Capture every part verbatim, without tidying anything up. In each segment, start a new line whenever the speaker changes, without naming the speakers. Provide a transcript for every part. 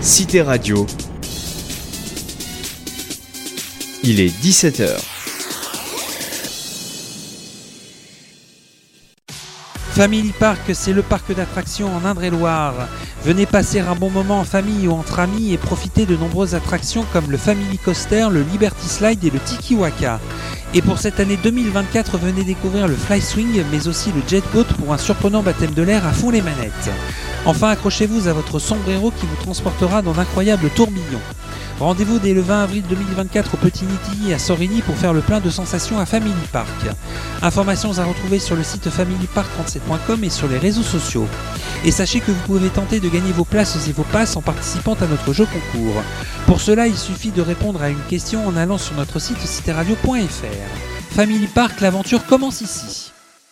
Cité Radio. Il est dix-sept heures.
Family Park, c'est le parc d'attractions en Indre-et-Loire. Venez passer un bon moment en famille ou entre amis et profiter de nombreuses attractions comme le Family Coaster, le Liberty Slide et le Tiki Waka. Et pour cette année deux mille vingt-quatre, venez découvrir le Fly Swing, mais aussi le Jet Boat pour un surprenant baptême de l'air à fond les manettes. Enfin, accrochez-vous à votre sombrero qui vous transportera dans d'incroyables tourbillons. Rendez-vous dès le vingt avril deux mille vingt-quatre au Petit Nitilly à Sorigny pour faire le plein de sensations à Family Park. Informations à retrouver sur le site family park trente-sept point com et sur les réseaux sociaux. Et sachez que vous pouvez tenter de gagner vos places et vos passes en participant à notre jeu concours. Pour cela, il suffit de répondre à une question en allant sur notre site cité radio point f r. Family Park, l'aventure commence ici.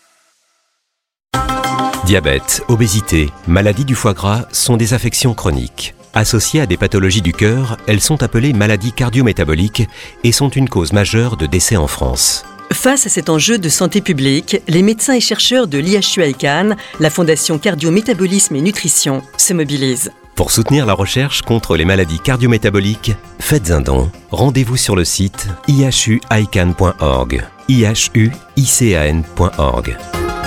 Diabète, obésité, maladie du foie gras sont des affections chroniques. Associées à des pathologies du cœur, elles sont appelées maladies cardio-métaboliques et sont une cause majeure de décès en France.
Face à cet enjeu de santé publique, les médecins et chercheurs de l'I H U I C A N, la Fondation Cardio-Métabolisme et Nutrition, se mobilisent.
Pour soutenir la recherche contre les maladies cardio-métaboliques, faites un don. Rendez-vous sur le site i h u i c a n point org. i h u i c a n point org.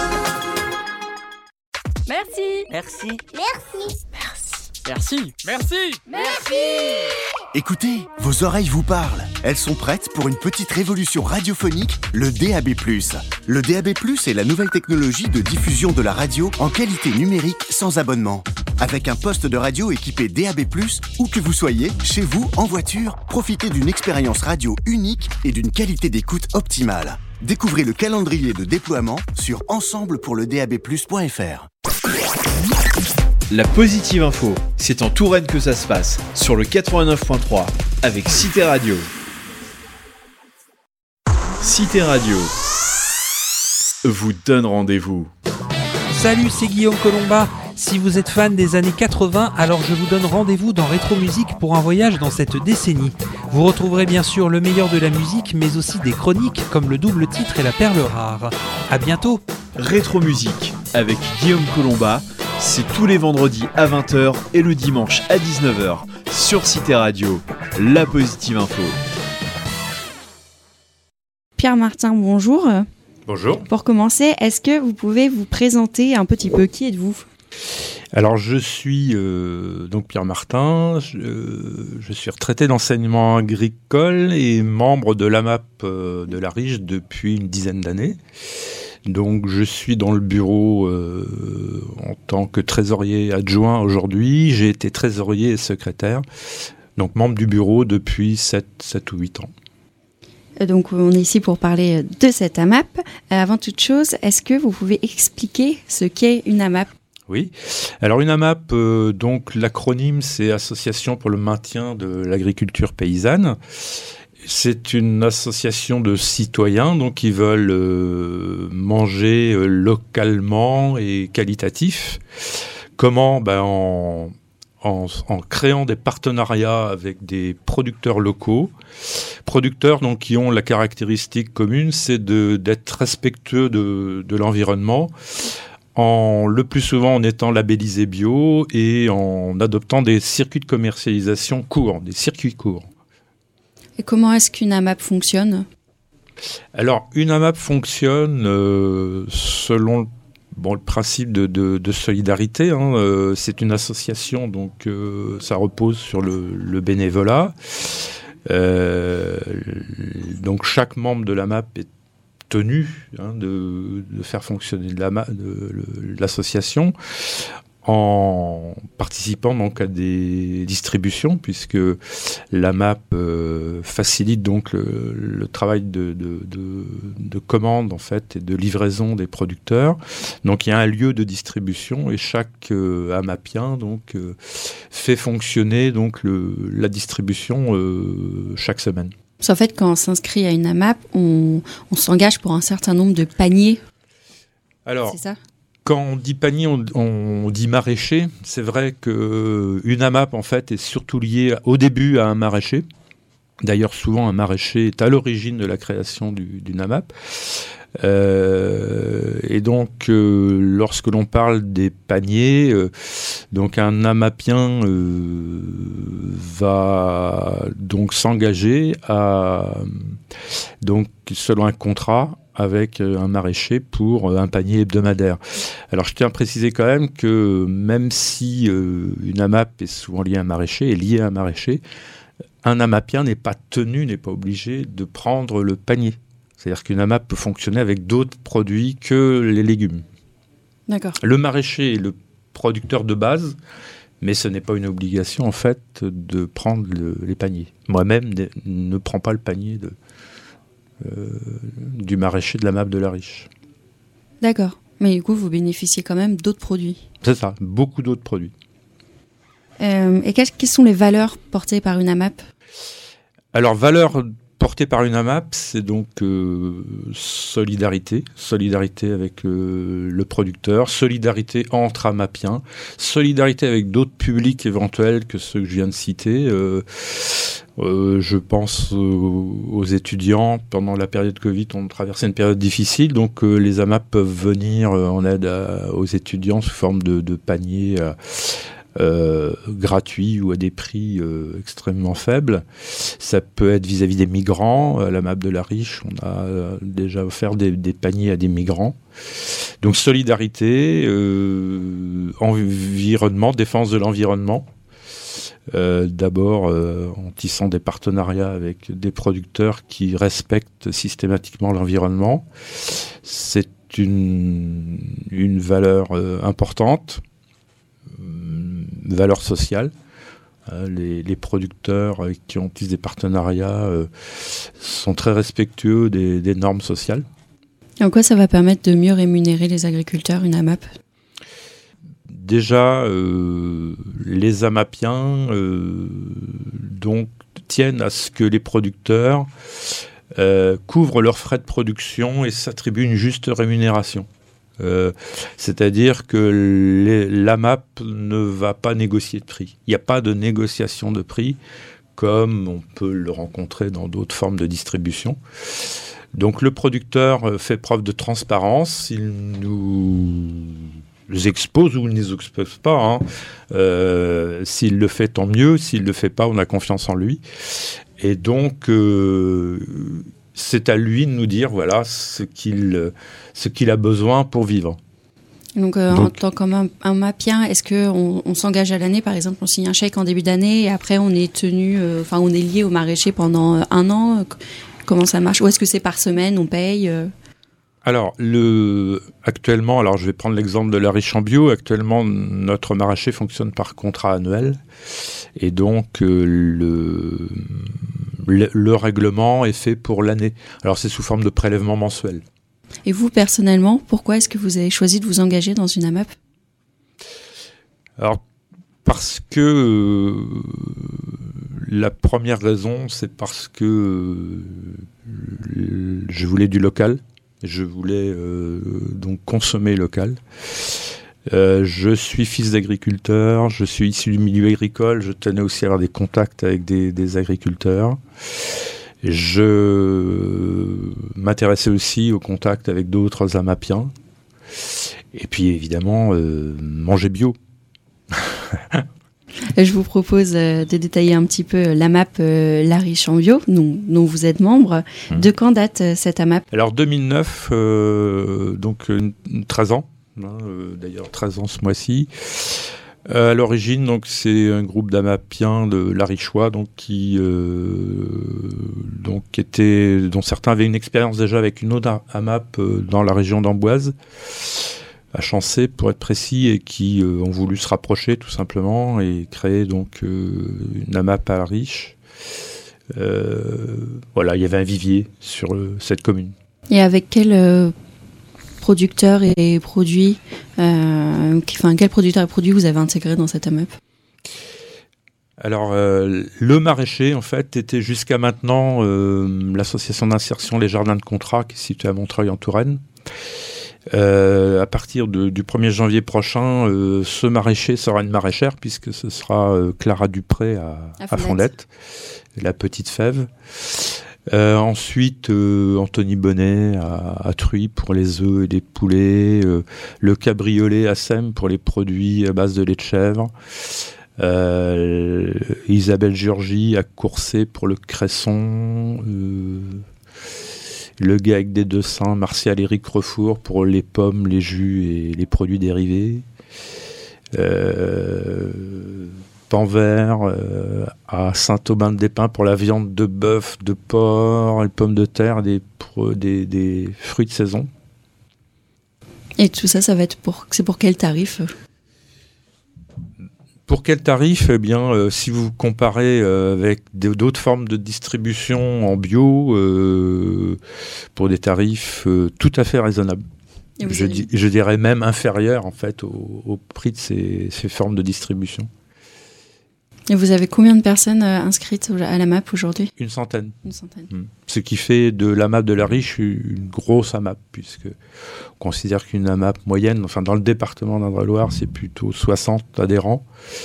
Merci.
Merci.
Merci.
Merci.
Merci.
Merci.
Écoutez, vos oreilles vous parlent. Elles sont prêtes pour une petite révolution radiophonique, le D A B plus. Le D A B plus est la nouvelle technologie de diffusion de la radio en qualité numérique sans abonnement. Avec un poste de radio équipé D A B plus, où que vous soyez, chez vous, en voiture, profitez d'une expérience radio unique et d'une qualité d'écoute optimale. Découvrez le calendrier de déploiement sur ensemble pour le d a b plus point f r.
La Positive Info, c'est en Touraine que ça se passe, sur le quatre-vingt-neuf point trois, avec Cité Radio. Cité Radio vous donne rendez-vous.
Salut, c'est Guillaume Colomba. Si vous êtes fan des années quatre-vingts, alors je vous donne rendez-vous dans Rétro Musique pour un voyage dans cette décennie. Vous retrouverez bien sûr le meilleur de la musique, mais aussi des chroniques comme le double titre et la perle rare. À bientôt.
Rétro Musique, avec Guillaume Colomba, c'est tous les vendredis à vingt heures et le dimanche à dix-neuf heures sur Cité Radio, la Positive Info.
Pierre Martin, bonjour.
Bonjour.
Pour commencer, est-ce que vous pouvez vous présenter un petit peu? Qui êtes-vous?
Alors, je suis euh, donc Pierre Martin, je, euh, je suis retraité d'enseignement agricole et membre de l'A M A P euh, de la Riche depuis une dizaine d'années. Donc, je suis dans le bureau euh, en tant que trésorier adjoint aujourd'hui. J'ai été trésorier et secrétaire, donc membre du bureau depuis sept ou huit ans.
Donc, on est ici pour parler de cette A M A P. Avant toute chose, est-ce que vous pouvez expliquer ce qu'est une A M A P?
Oui. Alors, une A M A P, euh, donc l'acronyme, c'est Association pour le maintien de l'agriculture paysanne. C'est une association de citoyens donc, qui veulent euh, manger euh, localement et qualitatif. Comment? Ben, en, en, en créant des partenariats avec des producteurs locaux. Producteurs donc, qui ont la caractéristique commune, c'est de, d'être respectueux de, de l'environnement, en, le plus souvent en étant labellisés bio et en adoptant des circuits de commercialisation courts, des circuits courts.
Et comment est-ce qu'une A M A P fonctionne?
Alors, une A M A P fonctionne euh, selon bon, le principe de, de, de solidarité. Hein. Euh, c'est une association, donc euh, ça repose sur le, le bénévolat. Euh, donc, chaque membre de l'A M A P est tenu hein, de, de faire fonctionner de la, de, de l'association en participant donc à des distributions, puisque l'A M A P euh, facilite donc le, le travail de, de, de, de commande en fait et de livraison des producteurs. Donc il y a un lieu de distribution et chaque euh, AMAPien donc euh, fait fonctionner donc le, la distribution euh, chaque semaine.
En fait, quand on s'inscrit à une A M A P, on, on s'engage pour un certain nombre de paniers.
Alors,
c'est ça?
Quand on dit panier, on, on dit maraîcher. C'est vrai qu'une A M A P, en fait, est surtout liée au début à un maraîcher. D'ailleurs, souvent, un maraîcher est à l'origine de la création du, d'une A M A P. Euh, et donc, euh, lorsque l'on parle des paniers, euh, donc un amapien euh, va donc s'engager à, donc selon un contrat avec un maraîcher pour un panier hebdomadaire. Alors, je tiens à préciser quand même que même si euh, une AMAP est souvent liée à un maraîcher, est liée à un maraîcher, un amapien n'est pas tenu, n'est pas obligé de prendre le panier. C'est-à-dire qu'une AMAP peut fonctionner avec d'autres produits que les légumes.
D'accord.
Le maraîcher est le producteur de base, mais ce n'est pas une obligation, en fait, de prendre le, les paniers. Moi-même, ne, ne prends pas le panier de... Euh, du maraîcher de la l'AMAP de la Riche.
D'accord. Mais du coup, vous bénéficiez quand même d'autres produits.
C'est ça, beaucoup d'autres produits.
Euh, et quelles, quelles sont les valeurs portées par une AMAP ?
Alors, valeurs portées par une AMAP, c'est donc euh, solidarité, solidarité avec euh, le producteur, solidarité entre amapiens, solidarité avec d'autres publics éventuels que ceux que je viens de citer. Euh, Euh, je pense euh, aux étudiants. Pendant la période Covid, on traversait une période difficile, donc euh, les AMAP peuvent venir euh, en aide à, aux étudiants sous forme de, de paniers euh, euh, gratuits ou à des prix euh, extrêmement faibles. Ça peut être vis-à-vis des migrants. À l'AMAP de la Riche, on a euh, déjà offert des, des paniers à des migrants. Donc solidarité, euh, environnement, défense de l'environnement. Euh, d'abord euh, en tissant des partenariats avec des producteurs qui respectent systématiquement l'environnement. C'est une, une valeur euh, importante, une valeur sociale. Euh, les, les producteurs avec qui on tisse des partenariats euh, sont très respectueux des, des normes sociales.
Et en quoi ça va permettre de mieux rémunérer les agriculteurs, une AMAP ?
Déjà, euh, les amapiens euh, donc, tiennent à ce que les producteurs euh, couvrent leurs frais de production et s'attribuent une juste rémunération. Euh, c'est-à-dire que les, l'AMAP ne va pas négocier de prix. Il n'y a pas de négociation de prix comme on peut le rencontrer dans d'autres formes de distribution. Donc le producteur fait preuve de transparence, il nous les expose ou ne les expose pas. Hein. Euh, s'il le fait, tant mieux. S'il ne le fait pas, on a confiance en lui. Et donc, euh, c'est à lui de nous dire voilà, ce qu'il, ce qu'il a besoin pour vivre.
Donc, euh, donc en tant qu'amapien, est-ce qu'on on s'engage à l'année ? Par exemple, on signe un chèque en début d'année et après, on est tenu, enfin, euh, on est lié au maraîcher pendant un an. Comment ça marche ? Ou est-ce que c'est par semaine, on paye euh
Alors, le, actuellement, alors je vais prendre l'exemple de la Riche en bio. Actuellement, notre maraîcher fonctionne par contrat annuel. Et donc, euh, le, le, le règlement est fait pour l'année. Alors, c'est sous forme de prélèvement mensuel.
Et vous, personnellement, pourquoi est-ce que vous avez choisi de vous engager dans une AMAP ?
Alors, parce que euh, la première raison, c'est parce que euh, je voulais du local. Je voulais euh, donc consommer local. Euh, je suis fils d'agriculteur, je suis issu du milieu agricole, je tenais aussi à avoir des contacts avec des, des agriculteurs. Je m'intéressais aussi au contact avec d'autres amapiens. Et puis évidemment, euh, manger bio.
Je vous propose de détailler un petit peu l'AMAP euh, La Riche en bio, dont, dont vous êtes membre. Mmh. De quand date euh, cette AMAP ?
Alors deux mille neuf, euh, donc euh, treize ans, hein, euh, d'ailleurs treize ans ce mois-ci. Euh, à l'origine, donc, c'est un groupe d'amapiens de la Richois, donc, qui, euh, donc, était, dont certains avaient une expérience déjà avec une autre AMAP euh, dans la région d'Amboise, à Chancé pour être précis, et qui euh, ont voulu se rapprocher tout simplement et créer donc euh, une AMAP à la Riche. Euh, voilà, il y avait un vivier sur euh, cette commune.
Et avec quel euh, producteur et produit, euh, enfin quel producteur et produit vous avez intégré dans cette AMAP ?
Alors, euh, le maraîcher, en fait, était jusqu'à maintenant euh, l'association d'insertion Les Jardins de Contrat, qui est située à Montreuil en Touraine. Euh, à partir de, du premier janvier prochain, euh, ce maraîcher sera une maraîchère, puisque ce sera euh, Clara Dupré à, à Fondette, la petite fève. Euh, ensuite, euh, Anthony Bonnet à, à Truy pour les œufs et les poulets. Euh, le Cabriolet à Sème pour les produits à base de lait de chèvre. Euh, Isabelle Giorgi à Courcey pour le cresson. Euh, le gars avec des deux seins, Martial Éric Refour pour les pommes, les jus et les produits dérivés. Euh, Panvert euh, à Saint-Aubin-des-Pins pour la viande de bœuf, de porc, les pommes de terre, des, des, des fruits de saison.
Et tout ça, ça va être pour, c'est pour quel tarif ?
Pour quel tarif ? Eh bien, euh, si vous comparez euh, avec d'autres formes de distribution en bio, euh, pour des tarifs euh, tout à fait raisonnables. Je,
avez...
di- je dirais même inférieurs en fait au, au prix de ces, ces formes de distribution.
Et vous avez combien de personnes euh, inscrites à la M A P aujourd'hui ?
Une centaine.
Une centaine.
Mmh. Ce qui fait de l'A M A P de la Riche une grosse A M A P, puisque on considère qu'une A M A P moyenne, enfin dans le département d'Indre-et-Loire, c'est plutôt soixante adhérents.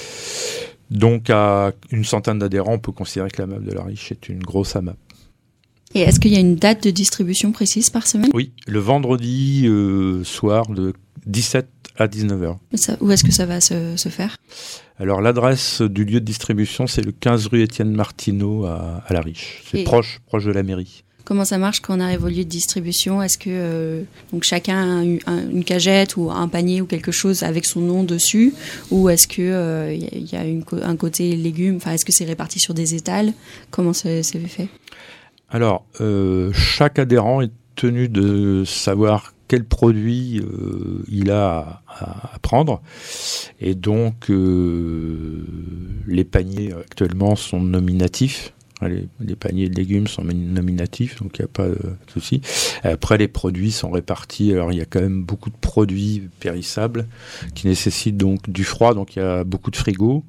Donc à une centaine d'adhérents, on peut considérer que l'A M A P de la Riche est une grosse A M A P.
Et est-ce qu'il y a une date de distribution précise par semaine ?
Oui, le vendredi euh, soir de dix-sept à dix-neuf heures.
Ça, où est-ce que ça va se, se faire ?
Alors l'adresse du lieu de distribution, c'est le quinze rue Étienne Martineau à, à La Riche. C'est
Et
proche, proche de la mairie.
Comment ça marche quand on arrive au lieu de distribution ? Est-ce que euh, donc chacun a une, une cagette ou un panier ou quelque chose avec son nom dessus ? Ou est-ce qu'il euh, y, y a une, un côté légumes ? Enfin, est-ce que c'est réparti sur des étals ? Comment c'est, c'est fait ?
Alors, euh, chaque adhérent est tenu de savoir quel produit euh, il a à, à prendre. Et donc, euh, les paniers actuellement sont nominatifs. Les, les paniers de légumes sont nominatifs, donc il n'y a pas de souci. Après, les produits sont répartis. Alors, il y a quand même beaucoup de produits périssables qui nécessitent donc du froid, donc il y a beaucoup de frigos.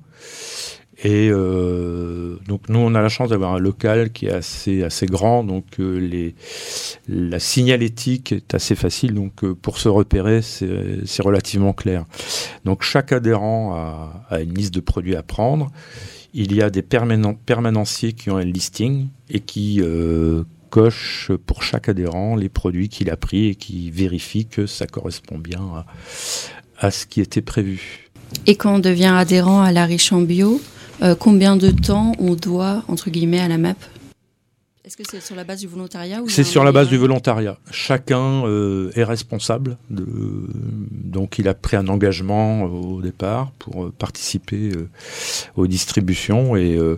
Et euh, donc nous on a la chance d'avoir un local qui est assez assez grand, donc euh, les la signalétique est assez facile, donc euh, pour se repérer c'est c'est relativement clair. Donc chaque adhérent a, a une liste de produits à prendre. Il y a des permanent, permanenciers qui ont un listing et qui euh, cochent pour chaque adhérent les produits qu'il a pris et qui vérifient que ça correspond bien à, à ce qui était prévu.
Et quand on devient adhérent à La Riche en bio, Euh, combien de temps on doit, entre guillemets, à la M A P ? Est-ce que c'est sur la base du volontariat ou
C'est sur la base du volontariat. Chacun euh, est responsable. De, donc il a pris un engagement au départ pour participer euh, aux distributions et euh,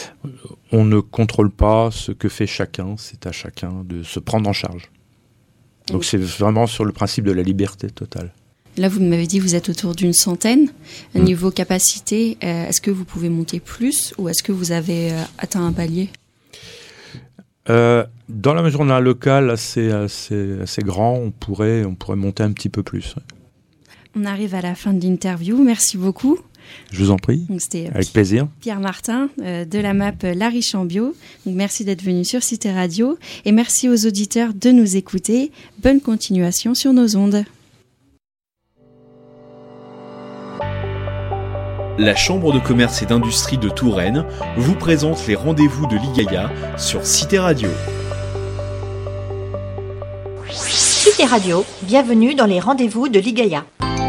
on ne contrôle pas ce que fait chacun. C'est à chacun de se prendre en charge. Donc oui. C'est vraiment sur le principe de la liberté totale.
Là, vous m'avez dit que vous êtes autour d'une centaine. Mmh. Niveau capacité, euh, est-ce que vous pouvez monter plus ou est-ce que vous avez euh, atteint un palier ?
euh, Dans la mesure où on a un local assez, assez, assez grand, on pourrait, on pourrait monter un petit peu plus.
On arrive à la fin de l'interview. Merci beaucoup.
Je vous en prie.
Donc, c'était
avec plaisir.
Pierre Martin euh, de la M A P La Riche en bio. Donc, merci d'être venu sur Cité Radio et merci aux auditeurs de nous écouter. Bonne continuation sur nos ondes.
La Chambre de commerce et d'industrie de Touraine vous présente les rendez-vous de l'I G A I A sur Cité Radio.
Cité Radio, bienvenue dans les rendez-vous de l'I G A I A.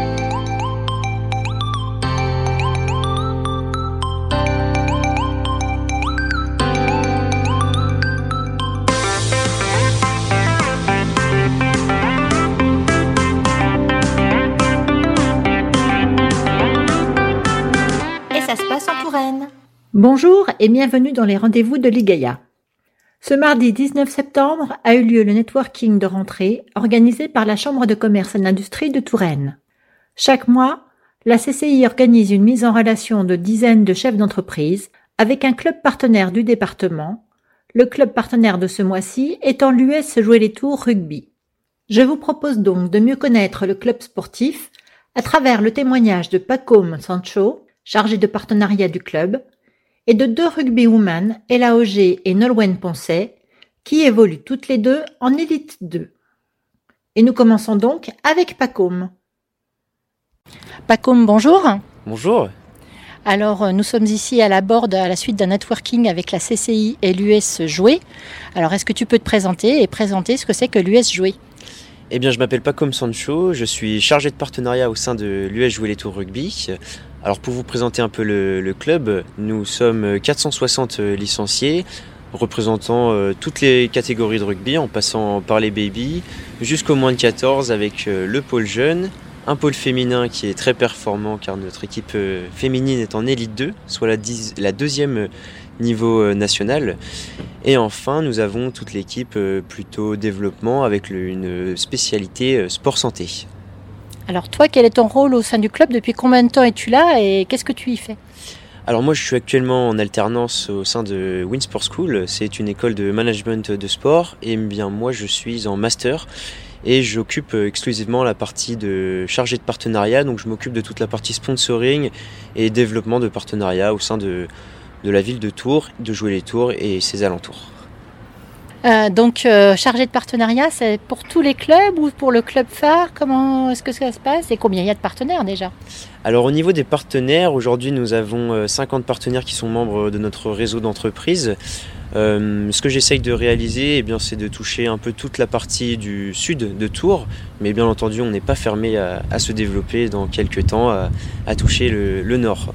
Bonjour et bienvenue dans les rendez-vous de l'I G A I A. Ce mardi dix-neuf septembre a eu lieu le networking de rentrée organisé par la Chambre de commerce et d'industrie de Touraine. Chaque mois, la C C I organise une mise en relation de dizaines de chefs d'entreprise avec un club partenaire du département, le club partenaire de ce mois-ci étant l'U S Jouer les Tours Rugby. Je vous propose donc de mieux connaître le club sportif à travers le témoignage de Pacôme Sancho, chargé de partenariat du club, et de deux rugbywomen, Ella Auger et Nolwenn Poncet, qui évoluent toutes les deux en Élite deux. Et nous commençons donc avec Pacôme.
Pacôme, bonjour.
Bonjour.
Alors, nous sommes ici à la Borde à la suite d'un networking avec la C C I et l'U S Jouet. Alors, est-ce que tu peux te présenter et présenter ce que c'est que l'U S Jouet ?
Eh bien, je m'appelle Pacom Sancho, je suis chargé de partenariat au sein de l'U S Jouet les Tours Rugby. Alors, pour vous présenter un peu le, le club, nous sommes quatre cent soixante licenciés, représentant euh, toutes les catégories de rugby, en passant par les baby jusqu'au moins de quatorze, avec euh, le pôle jeune, un pôle féminin qui est très performant car notre équipe euh, féminine est en élite deux, soit la, dix, la deuxième niveau euh, national. Et enfin, nous avons toute l'équipe euh, plutôt développement avec le, une spécialité euh, sport santé.
Alors toi, quel est ton rôle au sein du club ? Depuis combien de temps es-tu là et qu'est-ce que tu y fais ?
Alors moi, je suis actuellement en alternance au sein de Winsport School. C'est une école de management de sport et bien moi, je suis en master. Et j'occupe exclusivement la partie de chargé de partenariat, donc je m'occupe de toute la partie sponsoring et développement de partenariat au sein de, de la ville de Tours, de Jouer les Tours et ses alentours.
Euh, donc euh, chargé de partenariat, c'est pour tous les clubs ou pour le club phare ? Comment est-ce que ça se passe et combien il y a de partenaires déjà ?
Alors au niveau des partenaires, aujourd'hui nous avons cinquante partenaires qui sont membres de notre réseau d'entreprises. Euh, ce que j'essaye de réaliser, eh bien, c'est de toucher un peu toute la partie du sud de Tours, mais bien entendu on n'est pas fermé à, à se développer dans quelques temps, à, à toucher le, le nord.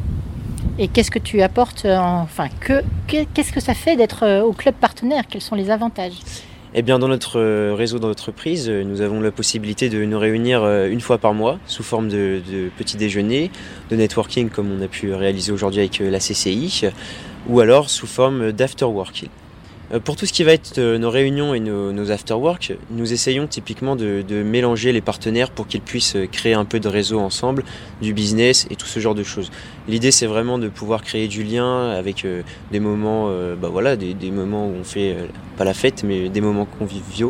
Et qu'est-ce que tu apportes, enfin, que, qu'est-ce que ça fait d'être au club partenaire ? Quels sont les avantages ?
Eh bien, dans notre réseau d'entreprise, nous avons la possibilité de nous réunir une fois par mois sous forme de, de petit déjeuner, de networking comme on a pu réaliser aujourd'hui avec la C C I, ou alors sous forme d'afterwork. Pour tout ce qui va être nos réunions et nos, nos afterwork, nous essayons typiquement de, de mélanger les partenaires pour qu'ils puissent créer un peu de réseau ensemble, du business et tout ce genre de choses. L'idée, c'est vraiment de pouvoir créer du lien avec euh, des moments, euh, bah voilà, des, des moments où on fait euh, pas la fête, mais des moments conviviaux.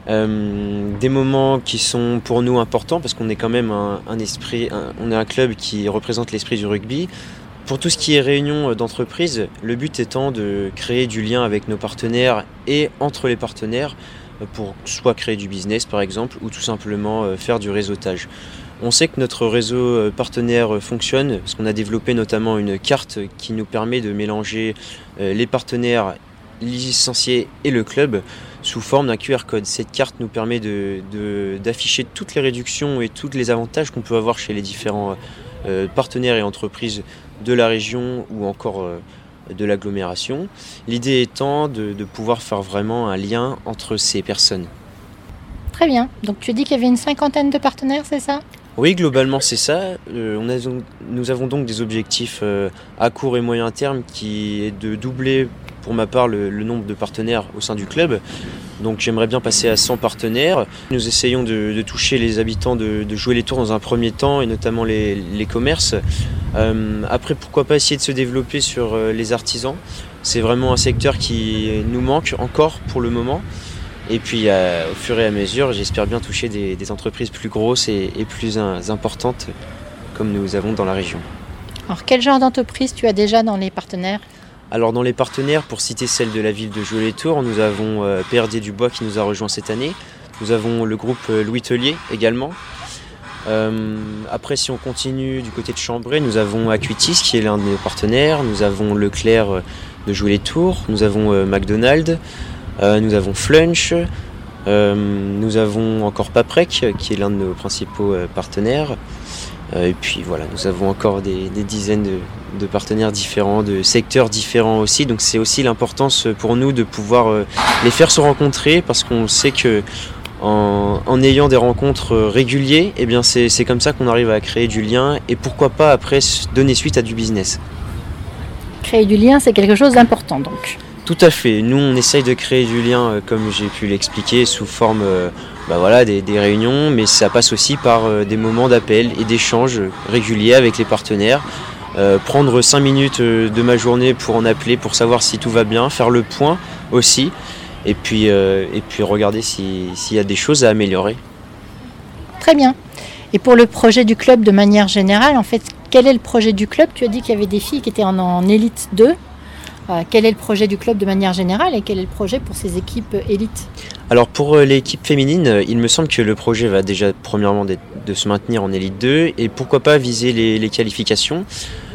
Euh, des moments qui sont pour nous importants parce qu'on est quand même un, un esprit, un, on est un club qui représente l'esprit du rugby. Pour tout ce qui est réunion d'entreprise, le but étant de créer du lien avec nos partenaires et entre les partenaires pour soit créer du business par exemple ou tout simplement faire du réseautage. On sait que notre réseau partenaire fonctionne parce qu'on a développé notamment une carte qui nous permet de mélanger les partenaires licenciés et le club sous forme d'un Q R code. Cette carte nous permet de, de, d'afficher toutes les réductions et tous les avantages qu'on peut avoir chez les différents euh, partenaires et entreprises de la région ou encore euh, de l'agglomération. L'idée étant de, de pouvoir faire vraiment un lien entre ces personnes.
Très bien. Donc tu as dit qu'il y avait une cinquantaine de partenaires, c'est ça ?
Oui, globalement c'est ça. Euh, on a, nous avons donc des objectifs euh, à court et moyen terme qui est de doubler pour ma part le, le nombre de partenaires au sein du club. Donc j'aimerais bien passer à cent partenaires. Nous essayons de, de toucher les habitants de, de Jouer les Tours dans un premier temps et notamment les, les commerces. Euh, après, pourquoi pas essayer de se développer sur euh, les artisans. C'est vraiment un secteur qui nous manque encore pour le moment. Et puis euh, au fur et à mesure, j'espère bien toucher des, des entreprises plus grosses et, et plus euh, importantes comme nous avons dans la région.
Alors quel genre d'entreprise tu as déjà dans les partenaires ?
Alors dans les partenaires, pour citer celle de la ville de Jouer les Tours, nous avons euh, P R D Dubois qui nous a rejoint cette année. Nous avons le groupe euh, Louis Tellier également. Euh, après, si on continue du côté de Chambray, nous avons Acuitis qui est l'un de nos partenaires. Nous avons Leclerc euh, de Jouer les Tours. Nous avons euh, McDonald's. Euh, nous avons Flunch. Euh, nous avons encore Paprec qui est l'un de nos principaux euh, partenaires. Euh, et puis voilà, nous avons encore des, des dizaines de, de partenaires différents, de secteurs différents aussi. Donc c'est aussi l'importance pour nous de pouvoir euh, les faire se rencontrer parce qu'on sait que en, en ayant des rencontres régulières, eh bien c'est, c'est comme ça qu'on arrive à créer du lien et pourquoi pas après donner suite à du business.
Créer du lien, c'est quelque chose d'important donc.
Tout à fait. Nous, on essaye de créer du lien, euh, comme j'ai pu l'expliquer, sous forme euh, bah voilà, des, des réunions, mais ça passe aussi par euh, des moments d'appel et d'échanges réguliers avec les partenaires. Euh, prendre cinq minutes euh, de ma journée pour en appeler, pour savoir si tout va bien, faire le point aussi, et puis, euh, et puis regarder si, s'il y a des choses à améliorer.
Très bien. Et pour le projet du club de manière générale, en fait, quel est le projet du club ? Tu as dit qu'il y avait des filles qui étaient en, en élite deux. Euh, quel est le projet du club de manière générale et quel est le projet pour ces équipes élites ?
Alors pour euh, l'équipe féminine, il me semble que le projet va déjà premièrement de se maintenir en élite deux et pourquoi pas viser les, les qualifications.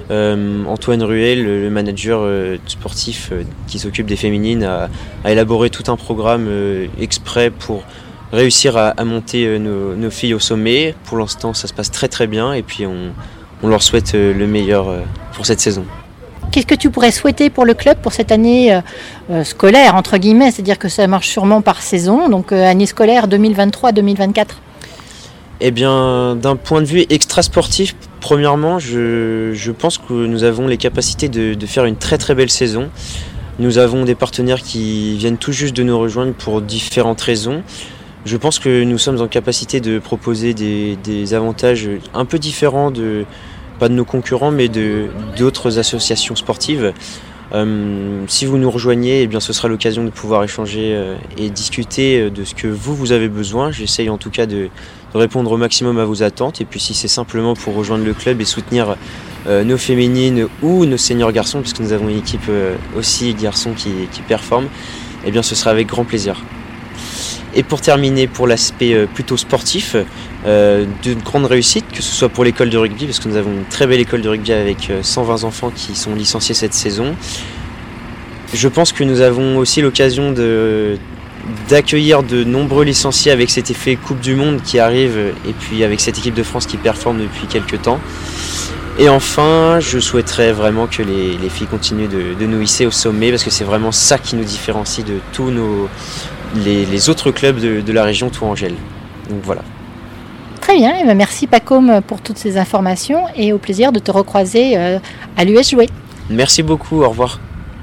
Euh, Antoine Ruel, le, le manager euh, sportif euh, qui s'occupe des féminines, a, a élaboré tout un programme euh, exprès pour réussir à, à monter euh, nos, nos filles au sommet. Pour l'instant, ça se passe très très bien et puis on, on leur souhaite euh, le meilleur euh, pour cette saison.
Qu'est-ce que tu pourrais souhaiter pour le club pour cette année euh, scolaire, entre guillemets, c'est-à-dire que ça marche sûrement par saison, donc euh, année scolaire deux mille vingt-trois deux mille vingt-quatre?
Eh bien, d'un point de vue extra-sportif, premièrement, je, je pense que nous avons les capacités de, de faire une très très belle saison. Nous avons des partenaires qui viennent tout juste de nous rejoindre pour différentes raisons. Je pense que nous sommes en capacité de proposer des, des avantages un peu différents, de, pas de nos concurrents, mais de, d'autres associations sportives. Euh, si vous nous rejoignez, eh bien, ce sera l'occasion de pouvoir échanger euh, et discuter de ce que vous, vous avez besoin. J'essaye en tout cas de, de répondre au maximum à vos attentes. Et puis si c'est simplement pour rejoindre le club et soutenir euh, nos féminines ou nos seniors garçons, puisque nous avons une équipe euh, aussi garçons qui, qui performent, eh bien, ce sera avec grand plaisir. Et pour terminer, pour l'aspect euh, plutôt sportif, euh, de grande réussite, que ce soit pour l'école de rugby, parce que nous avons une très belle école de rugby avec euh, cent vingt enfants qui sont licenciés cette saison. Je pense que nous avons aussi l'occasion de, d'accueillir de nombreux licenciés avec cet effet Coupe du Monde qui arrive, et puis avec cette équipe de France qui performe depuis quelques temps. Et enfin, je souhaiterais vraiment que les, les filles continuent de, de nous hisser au sommet, parce que c'est vraiment ça qui nous différencie de tous nos... Les, les autres clubs de, de la région Tourangelle. Donc voilà.
Très bien, et bien merci Pacôme pour toutes ces informations et au plaisir de te recroiser euh, à l'U S Jouer.
Merci beaucoup, au revoir.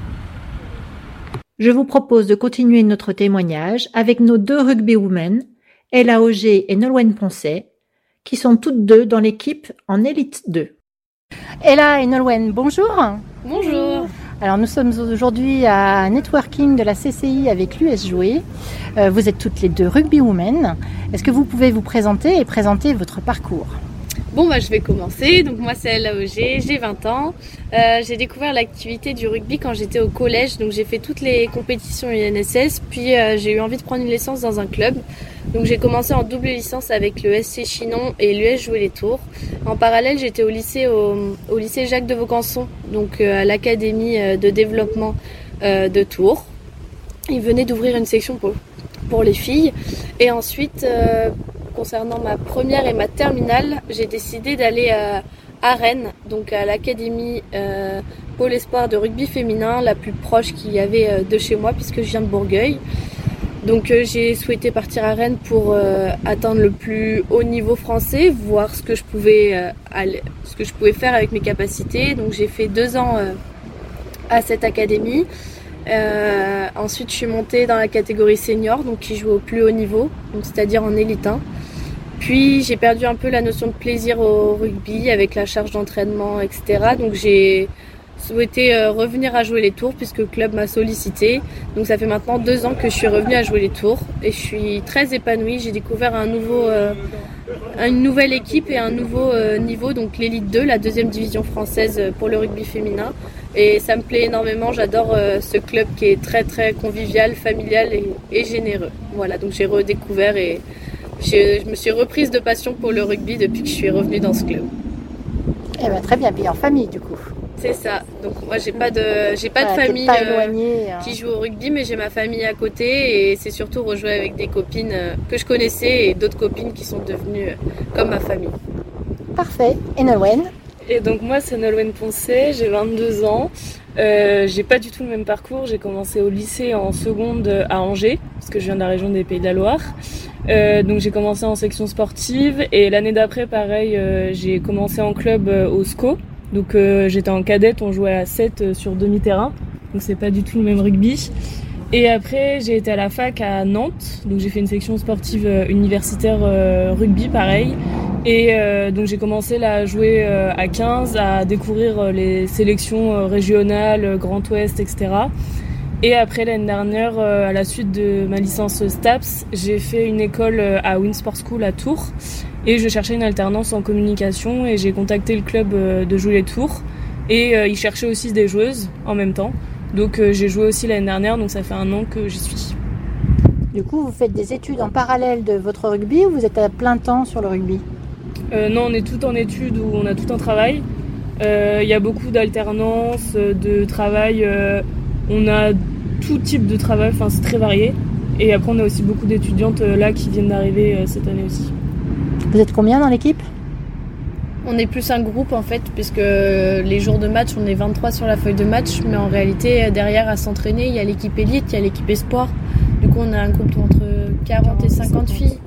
Je vous propose de continuer notre témoignage avec nos deux rugby women, Ella Auger et Nolwenn Poncet, qui sont toutes deux dans l'équipe en Élite deux.
Ella et Nolwenn, bonjour.
Bonjour.
Alors nous sommes aujourd'hui à networking de la C C I avec l'U S Jouer. Euh, vous êtes toutes les deux rugby women. Est-ce que vous pouvez vous présenter et présenter votre parcours ?
Bon, bah, je vais commencer. Donc moi c'est Ella Auger, j'ai vingt ans. Euh, j'ai découvert l'activité du rugby quand j'étais au collège. Donc j'ai fait toutes les compétitions U N S S. Puis euh, j'ai eu envie de prendre une licence dans un club. Donc j'ai commencé en double licence avec le S C Chinon et l'U S Jouer les Tours. En parallèle, j'étais au lycée au, au lycée Jacques de Vaucanson, donc euh, à l'académie de développement euh, de Tours. Ils venaient d'ouvrir une section pour, pour les filles. Et ensuite, euh, concernant ma première et ma terminale, j'ai décidé d'aller à, à Rennes, donc à l'académie euh, Pôle Espoir de rugby féminin, la plus proche qu'il y avait euh, de chez moi, puisque je viens de Bourgueil. Donc euh, j'ai souhaité partir à Rennes pour euh, atteindre le plus haut niveau français, voir ce que je pouvais euh, aller, ce que je pouvais faire avec mes capacités. Donc j'ai fait deux ans euh, à cette académie. Euh, ensuite je suis montée dans la catégorie senior, donc qui joue au plus haut niveau, donc c'est-à-dire en élite un. Puis j'ai perdu un peu la notion de plaisir au rugby avec la charge d'entraînement, et cetera. Donc j'ai souhaité euh, revenir à jouer les tours puisque le club m'a sollicité. Donc ça fait maintenant deux ans que je suis revenue à jouer les tours et je suis très épanouie. J'ai découvert un nouveau, euh, une nouvelle équipe et un nouveau euh, niveau, donc l'élite deux, la deuxième division française pour le rugby féminin. Et ça me plaît énormément, j'adore euh, ce club qui est très très convivial, familial et, et généreux. Voilà, donc j'ai redécouvert et j'ai, je me suis reprise de passion pour le rugby depuis que je suis revenue dans ce club.
Eh ben, très bien, puis en famille du coup.
C'est ça. Donc moi j'ai pas de j'ai pas
voilà,
de famille
pas
euh,
hein.
qui joue au rugby, mais j'ai ma famille à côté et c'est surtout rejouer avec des copines euh, que je connaissais et d'autres copines qui sont devenues euh, comme ma famille.
Parfait. Et Nolwenn ?
Et donc moi c'est Nolwenn Poncet, j'ai vingt-deux ans. Euh, j'ai pas du tout le même parcours. J'ai commencé au lycée en seconde à Angers parce que je viens de la région des Pays de la Loire. Euh, donc j'ai commencé en section sportive et l'année d'après pareil euh, j'ai commencé en club euh, au S C O. Donc euh, j'étais en cadette, on jouait à sept euh, sur demi-terrain, donc c'est pas du tout le même rugby. Et après j'ai été à la fac à Nantes, donc j'ai fait une section sportive euh, universitaire euh, rugby pareil. Et euh, donc j'ai commencé là, à jouer euh, à quinze, à découvrir euh, les sélections euh, régionales, Grand Ouest, et cetera. Et après l'année dernière, euh, à la suite de ma licence STAPS, j'ai fait une école euh, à Winsport School à Tours. Et je cherchais une alternance en communication et j'ai contacté le club euh, de jouer les Tours. Et euh, ils cherchaient aussi des joueuses en même temps. Donc euh, j'ai joué aussi l'année dernière, donc ça fait un an que j'y suis.
Du coup, vous faites des études en parallèle de votre rugby ou vous êtes à plein temps sur le rugby ?
euh, Non, on est tout en études ou on a tout un travail. Il euh, y a beaucoup d'alternance, de travail. Euh, on a tout type de travail, enfin c'est très varié. Et après on a aussi beaucoup d'étudiantes euh, là qui viennent d'arriver euh, cette année aussi.
Vous êtes combien dans l'équipe ?
On est plus un groupe en fait, puisque les jours de match, on est vingt-trois sur la feuille de match, mais en réalité derrière à s'entraîner, il y a l'équipe élite, il y a l'équipe espoir. Du coup on a un groupe entre quarante et cinquante filles.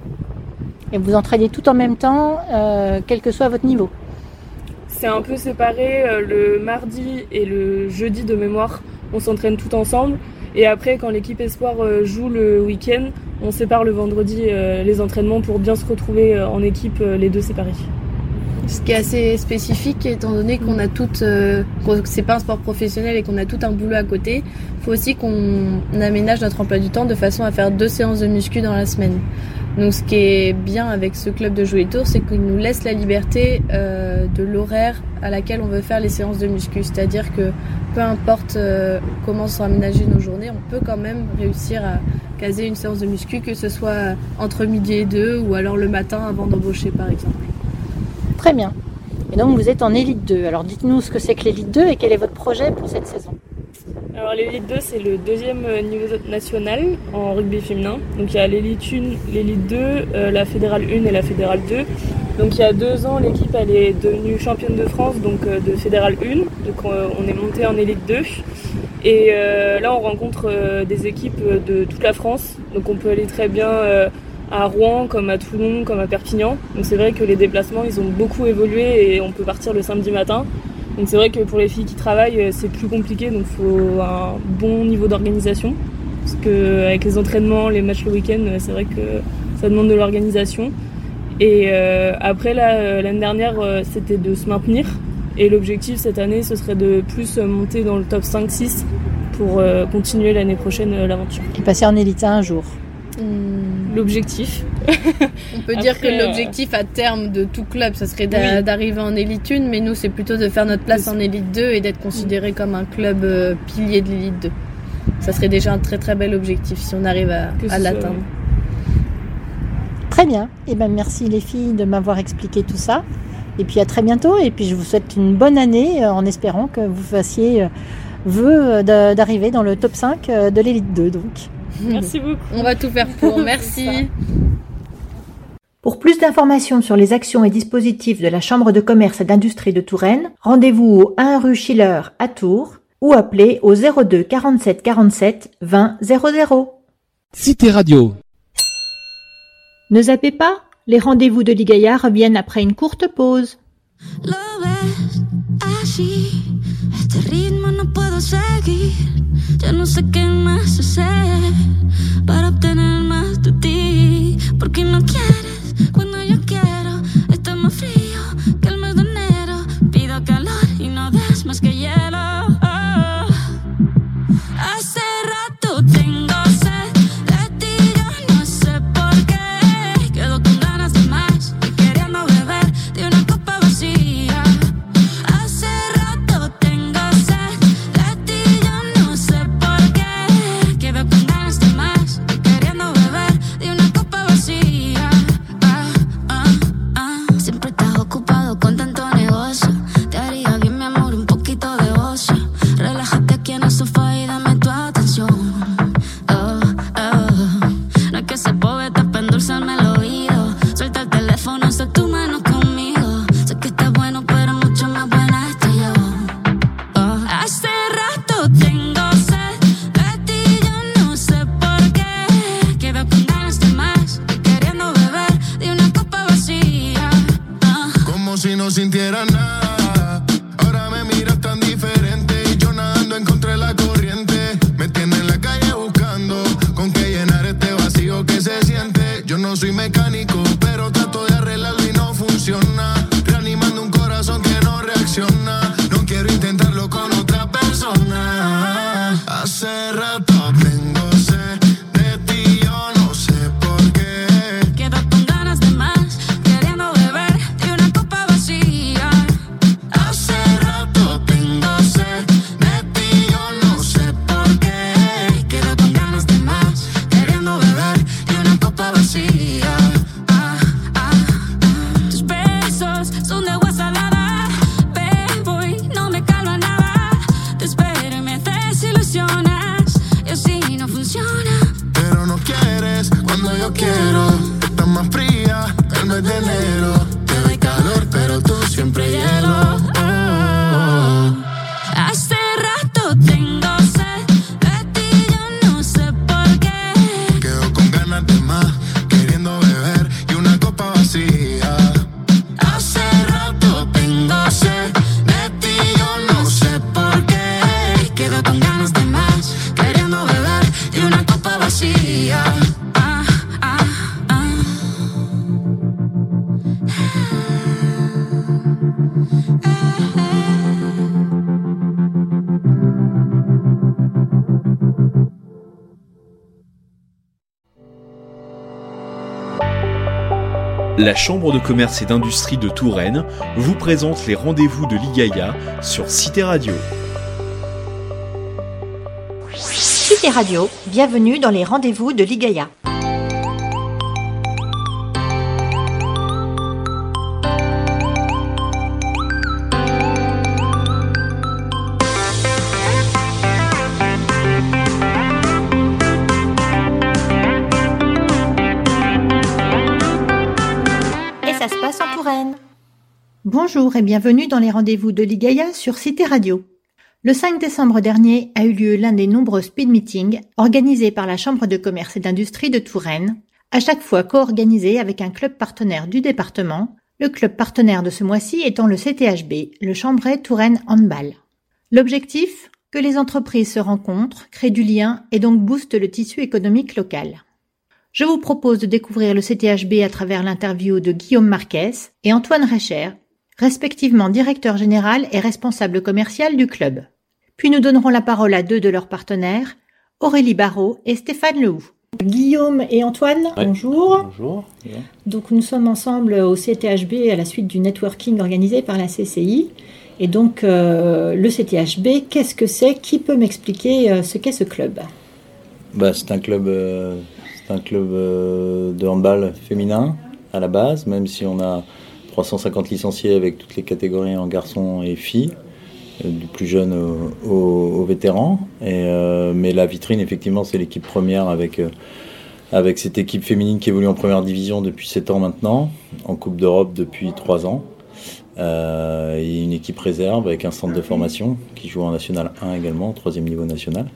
Et vous entraînez tout en même temps, euh, quel que soit votre niveau ?
C'est un peu séparé, euh, le mardi et le jeudi de mémoire, on s'entraîne tout ensemble. Et après, quand l'équipe espoir euh, joue le week-end, on sépare le vendredi euh, les entraînements pour bien se retrouver euh, en équipe, euh, les deux séparés.
Ce qui est assez spécifique, étant donné qu'on a toutes, euh, c'est pas un sport professionnel et qu'on a tout un boulot à côté, il faut aussi qu'on aménage notre emploi du temps de façon à faire deux séances de muscu dans la semaine. Donc ce qui est bien avec ce club de Jouer Tour, c'est qu'il nous laisse la liberté euh, de l'horaire à laquelle on veut faire les séances de muscu. C'est-à-dire que peu importe euh, comment sont aménagées nos journées, on peut quand même réussir à caser une séance de muscu, que ce soit entre midi et deux ou alors le matin avant d'embaucher par exemple.
Très bien. Et donc vous êtes en élite deux. Alors dites-nous ce que c'est que l'élite deux et quel est votre projet pour cette saison ?
Alors l'élite deux, c'est le deuxième niveau national en rugby féminin. Donc il y a l'élite un, l'élite deux, euh, la fédérale un et la fédérale deux. Donc il y a deux ans, l'équipe elle est devenue championne de France, donc euh, de fédérale un. Donc euh, on est monté en élite deux. Et euh, là on rencontre euh, des équipes de toute la France. Donc on peut aller très bien euh, à Rouen, comme à Toulon, comme à Perpignan. Donc c'est vrai que les déplacements ils ont beaucoup évolué et on peut partir le samedi matin. Donc c'est vrai que pour les filles qui travaillent, c'est plus compliqué, donc il faut un bon niveau d'organisation. Parce qu'avec les entraînements, les matchs le week-end, c'est vrai que ça demande de l'organisation. Et euh, après, là, l'année dernière, c'était de se maintenir. Et l'objectif cette année, ce serait de plus monter dans le top cinq six pour euh, continuer l'année prochaine euh, l'aventure.
Et passer en élite un un jour.
Mmh. L'objectif.
On peut Après, dire que l'objectif à terme de tout club, ça serait d'a- oui. d'arriver en élite un, mais nous c'est plutôt de faire notre place en élite deux et d'être considéré mmh. comme un club euh, pilier de l'élite deux. Ça serait déjà un très très bel objectif si on arrive à, à l'atteindre.
Très bien. Et ben merci les filles de m'avoir expliqué tout ça. Et puis à très bientôt. Et puis je vous souhaite une bonne année euh, en espérant que vous fassiez euh, vœu de, d'arriver dans le top cinq euh, de l'élite deux donc.
Merci beaucoup.
On va tout faire pour. Merci.
Pour plus d'informations sur les actions et dispositifs de la Chambre de commerce et d'industrie de Touraine, rendez-vous au un rue Schiller à Tours ou appelez au zéro deux quarante-sept quarante-sept vingt zéro zéro.
Cité Radio.
Ne zappez pas, les rendez-vous de Ligaya reviennent après une courte pause.
Este ritmo no puedo seguir. Ya no sé qué más hacer para obtener más de ti. Porque no quieres cuando yo quiero. Está más frío que el mes de enero. Pido calor y no des más que hielo. Oh. Hace rato tengo sed de ti, yo no sé por qué. Quedo con ganas de más y queriendo beber de una copa vacía.
La Chambre de commerce et d'industrie de Touraine vous présente les rendez-vous de l'I-Gaïa sur Cité Radio.
Cité Radio, bienvenue dans les rendez-vous de l'I-Gaïa. Bonjour et bienvenue dans les rendez-vous de l'I-Gaïa sur Cité Radio. Le cinq décembre dernier a eu lieu l'un des nombreux speed meetings organisés par la Chambre de commerce et d'industrie de Touraine, à chaque fois co-organisé avec un club partenaire du département, le club partenaire de ce mois-ci étant le C T H B, le Chambray Touraine Handball. L'objectif ? Que les entreprises se rencontrent, créent du lien et donc boostent le tissu économique local. Je vous propose de découvrir le C T H B à travers l'interview de Guillaume Marquez et Antoine Recher, respectivement directeur général et responsable commercial du club. Puis nous donnerons la parole à deux de leurs partenaires, Aurélie Barrault et Stéphane Lehoux. Guillaume et Antoine, ouais. Bonjour.
Bonjour. Bien.
Donc nous sommes ensemble au C T H B à la suite du networking organisé par la C C I. Et donc euh, le C T H B, qu'est-ce que c'est ? Qui peut m'expliquer euh, ce qu'est ce club ?
Bah, c'est un club, euh, c'est un club euh, de handball féminin à la base, même si on a trois cent cinquante licenciés avec toutes les catégories en garçons et filles, euh, du plus jeune au, au, au vétéran. Et, euh, mais la vitrine, effectivement, c'est l'équipe première avec, euh, avec cette équipe féminine qui évolue en première division depuis sept ans maintenant, en Coupe d'Europe depuis trois ans. Euh, et une équipe réserve avec un centre de formation qui joue en National un également, troisième niveau national.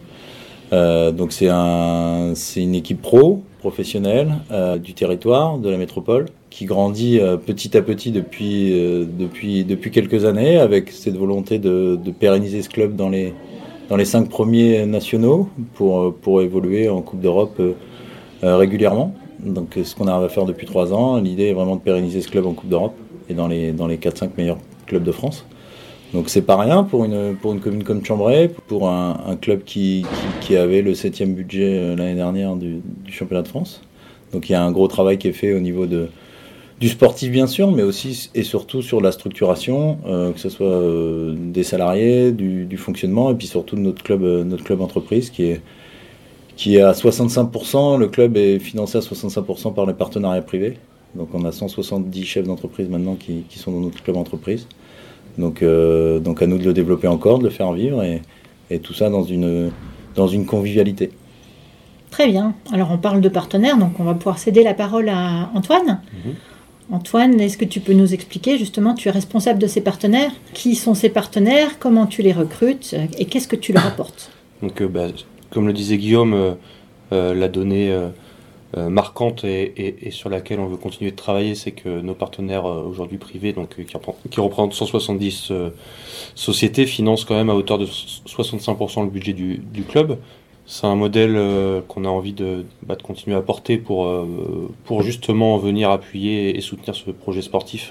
Euh, donc c'est, un, c'est une équipe pro, professionnelle, euh, du territoire, de la métropole, qui grandit euh, petit à petit depuis, euh, depuis, depuis quelques années, avec cette volonté de, de pérenniser ce club dans les, dans les cinq premiers nationaux pour, pour évoluer en Coupe d'Europe euh, euh, régulièrement. Donc ce qu'on arrive à faire depuis trois ans, l'idée est vraiment de pérenniser ce club en Coupe d'Europe et dans les, dans les quatre cinq meilleurs clubs de France. Donc c'est pas rien pour une, pour une commune comme Chambray, pour un, un club qui, qui, qui avait le septième budget l'année dernière du, du championnat de France. Donc il y a un gros travail qui est fait au niveau de, du sportif bien sûr, mais aussi et surtout sur la structuration, euh, que ce soit euh, des salariés, du, du fonctionnement, et puis surtout de notre club, notre club entreprise qui est, qui est à soixante-cinq pour cent. Le club est financé à soixante-cinq pour cent par les partenariats privés. Donc on a cent soixante-dix chefs d'entreprise maintenant qui, qui sont dans notre club entreprise. Donc, euh, donc à nous de le développer encore, de le faire vivre et, et tout ça dans une, dans une convivialité.
Très bien. Alors on parle de partenaires, donc on va pouvoir céder la parole à Antoine. Mmh. Antoine, est-ce que tu peux nous expliquer justement, tu es responsable de ces partenaires, qui sont ces partenaires, comment tu les recrutes et qu'est-ce que tu leur apportes ?
Donc, euh, bah, comme le disait Guillaume, euh, euh, la donnée euh, Euh, marquante et, et, et sur laquelle on veut continuer de travailler, c'est que nos partenaires euh, aujourd'hui privés, donc euh, qui, qui représentent cent soixante-dix euh, sociétés, financent quand même à hauteur de soixante-cinq pour cent le budget du, du club. C'est un modèle euh, qu'on a envie de, bah, de continuer à porter pour, euh, pour justement venir appuyer et soutenir ce projet sportif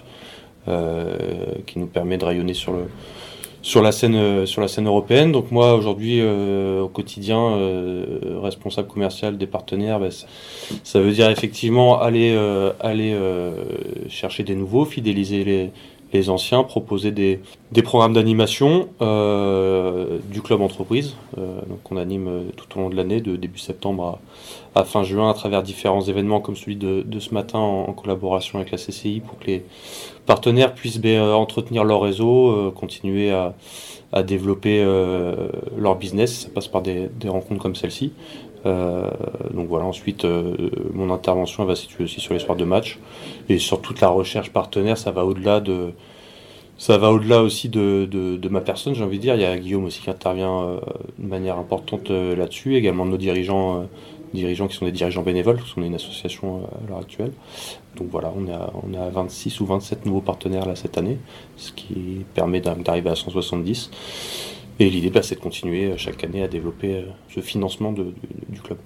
euh, qui nous permet de rayonner sur le Sur la scène, euh, sur la scène européenne. Donc moi aujourd'hui euh, au quotidien euh, responsable commercial des partenaires, bah, ça, ça veut dire effectivement aller, euh, aller euh, chercher des nouveaux, fidéliser les, les anciens, proposer des, des programmes d'animation euh, du club entreprise. Euh, donc on anime tout au long de l'année, de début septembre à, à fin juin, à travers différents événements comme celui de, de ce matin en, en collaboration avec la C C I pour que les partenaires puissent euh, entretenir leur réseau, euh, continuer à, à développer euh, leur business. Ça passe par des, des rencontres comme celle-ci. Euh, donc voilà, ensuite euh, mon intervention elle va se situer aussi sur les soirs de match et sur toute la recherche partenaire. Ça va au-delà de ça va au-delà aussi de, de, de ma personne, j'ai envie de dire. Il y a Guillaume aussi qui intervient euh, de manière importante euh, là-dessus, également de nos dirigeants euh, dirigeants qui sont des dirigeants bénévoles, parce qu'on est une association euh, à l'heure actuelle. Donc voilà, on est à, on est à vingt-six ou vingt-sept nouveaux partenaires là cette année, ce qui permet d'arriver à cent soixante-dix. Et l'idée, bah, c'est de continuer chaque année à développer ce financement de, de, du club.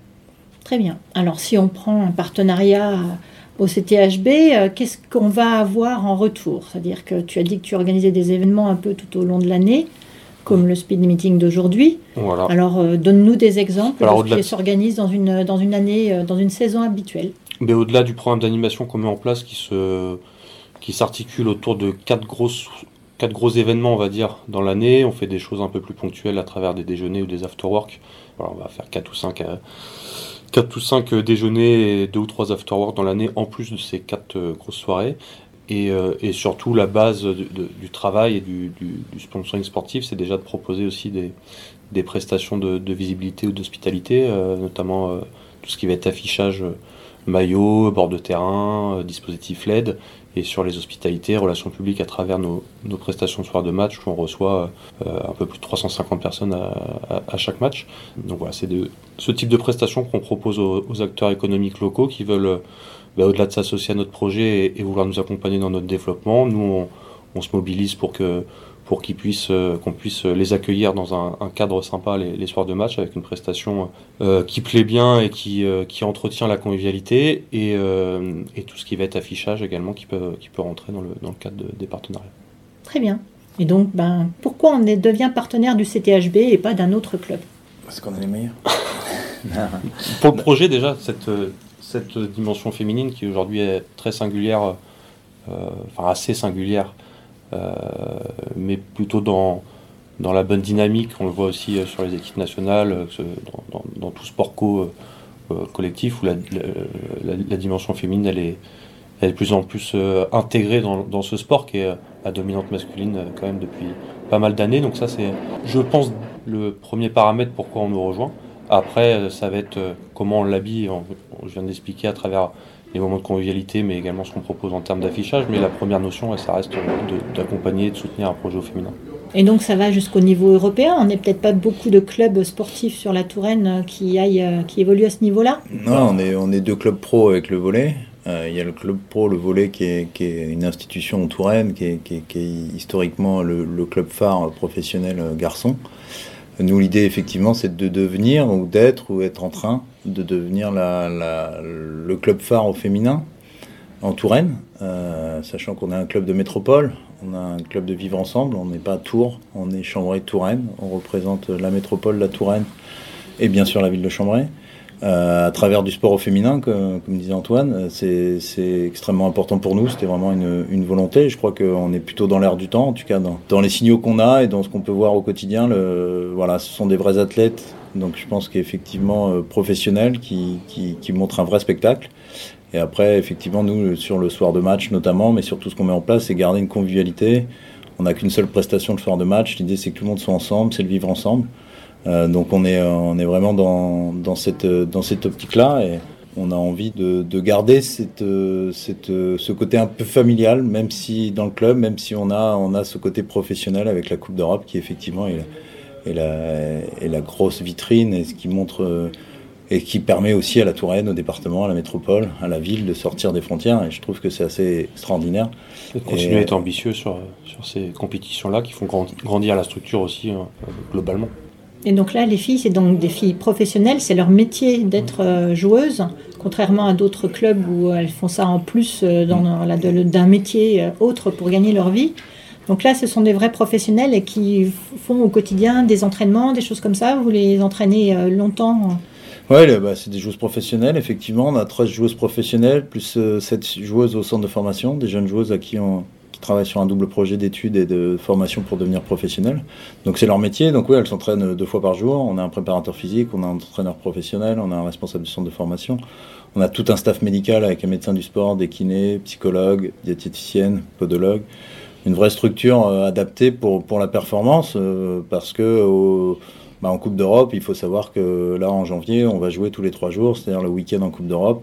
Très bien. Alors, si on prend un partenariat au C T H B, qu'est-ce qu'on va avoir en retour ? C'est-à-dire que tu as dit que tu organisais des événements un peu tout au long de l'année, comme le speed meeting d'aujourd'hui.
Voilà.
Alors, euh, donne-nous des exemples
Alors,
de ce qui s'organise dans une, dans une année, dans une saison habituelle.
Mais au-delà du programme d'animation qu'on met en place, qui se, qui s'articule autour de quatre grosses, quatre gros événements, on va dire, dans l'année, on fait des choses un peu plus ponctuelles à travers des déjeuners ou des after-work. Alors, on va faire quatre ou cinq, quatre ou cinq déjeuners et deux ou trois after-work dans l'année, en plus de ces quatre euh, grosses soirées. Et, euh, et surtout, la base de, de, du travail et du, du, du sponsoring sportif, c'est déjà de proposer aussi des, des prestations de, de visibilité ou d'hospitalité, euh, notamment euh, tout ce qui va être affichage euh, maillot, bord de terrain, euh, dispositif L E D, et sur les hospitalités, relations publiques à travers nos, nos prestations de soir de match, où on reçoit euh, un peu plus de trois cent cinquante personnes à, à, à chaque match. Donc voilà, c'est de, ce type de prestations qu'on propose aux, aux acteurs économiques locaux qui veulent, bah, au-delà de s'associer à notre projet et, et vouloir nous accompagner dans notre développement, nous on, on se mobilise pour que pour qu'ils puissent, euh, qu'on puisse les accueillir dans un, un cadre sympa les, les soirs de match, avec une prestation euh, qui plaît bien et qui, euh, qui entretient la convivialité, et, euh, et tout ce qui va être affichage également qui peut, qui peut rentrer dans le, dans le cadre de, des partenariats.
Très bien. Et donc, ben, pourquoi on est, devient partenaire du C T H B et pas d'un autre club?
Parce qu'on est les meilleurs.
Pour le projet, déjà, cette, cette dimension féminine qui aujourd'hui est très singulière, euh, enfin assez singulière, Euh, mais plutôt dans, dans la bonne dynamique. On le voit aussi euh, sur les équipes nationales, euh, dans, dans, dans tout sport co, euh, collectif, où la, la, la dimension féminine elle est, elle est de plus en plus euh, intégrée dans, dans ce sport qui est à dominante masculine euh, quand même depuis pas mal d'années. Donc ça c'est, je pense, le premier paramètre pourquoi on nous rejoint. Après, euh, ça va être euh, comment on l'habille, on, on, je viens d'expliquer à travers les moments de convivialité, mais également ce qu'on propose en termes d'affichage. Mais la première notion, ça reste de, d'accompagner et de soutenir un projet au féminin.
Et donc ça va jusqu'au niveau européen. On n'est peut-être pas beaucoup de clubs sportifs sur la Touraine qui, aillent, qui évoluent à ce niveau-là?
Non, on est, on est deux clubs pro avec le volley. Euh, il y a le club pro, le volley, qui est, qui est une institution en Touraine, qui est, qui est, qui est historiquement le, le club phare professionnel garçon. Nous, l'idée, effectivement, c'est de devenir, ou d'être, ou être en train de devenir la, la, le club phare au féminin en Touraine, euh, sachant qu'on a un club de métropole, on a un club de vivre ensemble, on n'est pas à Tours, on est Chambray-Touraine, on représente la métropole, la Touraine, et bien sûr la ville de Chambray. Euh, à travers du sport au féminin, comme, comme disait Antoine, c'est, c'est extrêmement important pour nous, c'était vraiment une, une volonté. Je crois qu'on est plutôt dans l'air du temps, en tout cas dans, dans les signaux qu'on a et dans ce qu'on peut voir au quotidien. Le, voilà, ce sont des vrais athlètes, donc je pense qu'effectivement euh, professionnels, qui, qui, qui montrent un vrai spectacle. Et après, effectivement, nous, sur le soir de match notamment, mais surtout ce qu'on met en place, c'est garder une convivialité. On n'a qu'une seule prestation le soir de match, l'idée c'est que tout le monde soit ensemble, c'est le vivre ensemble. Euh, donc on est, on est vraiment dans, dans, cette, dans cette optique-là, et on a envie de, de garder cette, cette, ce côté un peu familial, même si dans le club, même si on a, on a ce côté professionnel avec la Coupe d'Europe qui effectivement est, est, la, est la grosse vitrine, et ce qui montre et qui permet aussi à la Touraine, au département, à la métropole, à la ville de sortir des frontières, et je trouve que c'est assez extraordinaire.
Et de continuer et, à être ambitieux sur, sur ces compétitions-là qui font grandir la structure aussi hein, globalement.
Et donc là, les filles, c'est donc des filles professionnelles, c'est leur métier d'être euh, joueuses, contrairement à d'autres clubs où elles font ça en plus euh, dans, dans, là, de, d'un métier euh, autre pour gagner leur vie. Donc là, ce sont des vrais professionnels et qui f- font au quotidien des entraînements, des choses comme ça. Vous les entraînez euh, longtemps?
Oui, bah, c'est des joueuses professionnelles, effectivement. On a treize joueuses professionnelles, plus euh, sept joueuses au centre de formation, des jeunes joueuses à qui on... travaillent sur un double projet d'études et de formation pour devenir professionnels. Donc c'est leur métier, donc oui, elles s'entraînent deux fois par jour. On a un préparateur physique, on a un entraîneur professionnel, on a un responsable du centre de formation. On a tout un staff médical avec un médecin du sport, des kinés, psychologues, diététiciennes, podologues. Une vraie structure euh, adaptée pour, pour la performance, euh, parce que au, bah, en Coupe d'Europe, il faut savoir que là en janvier, on va jouer tous les trois jours, c'est-à-dire le week-end en Coupe d'Europe.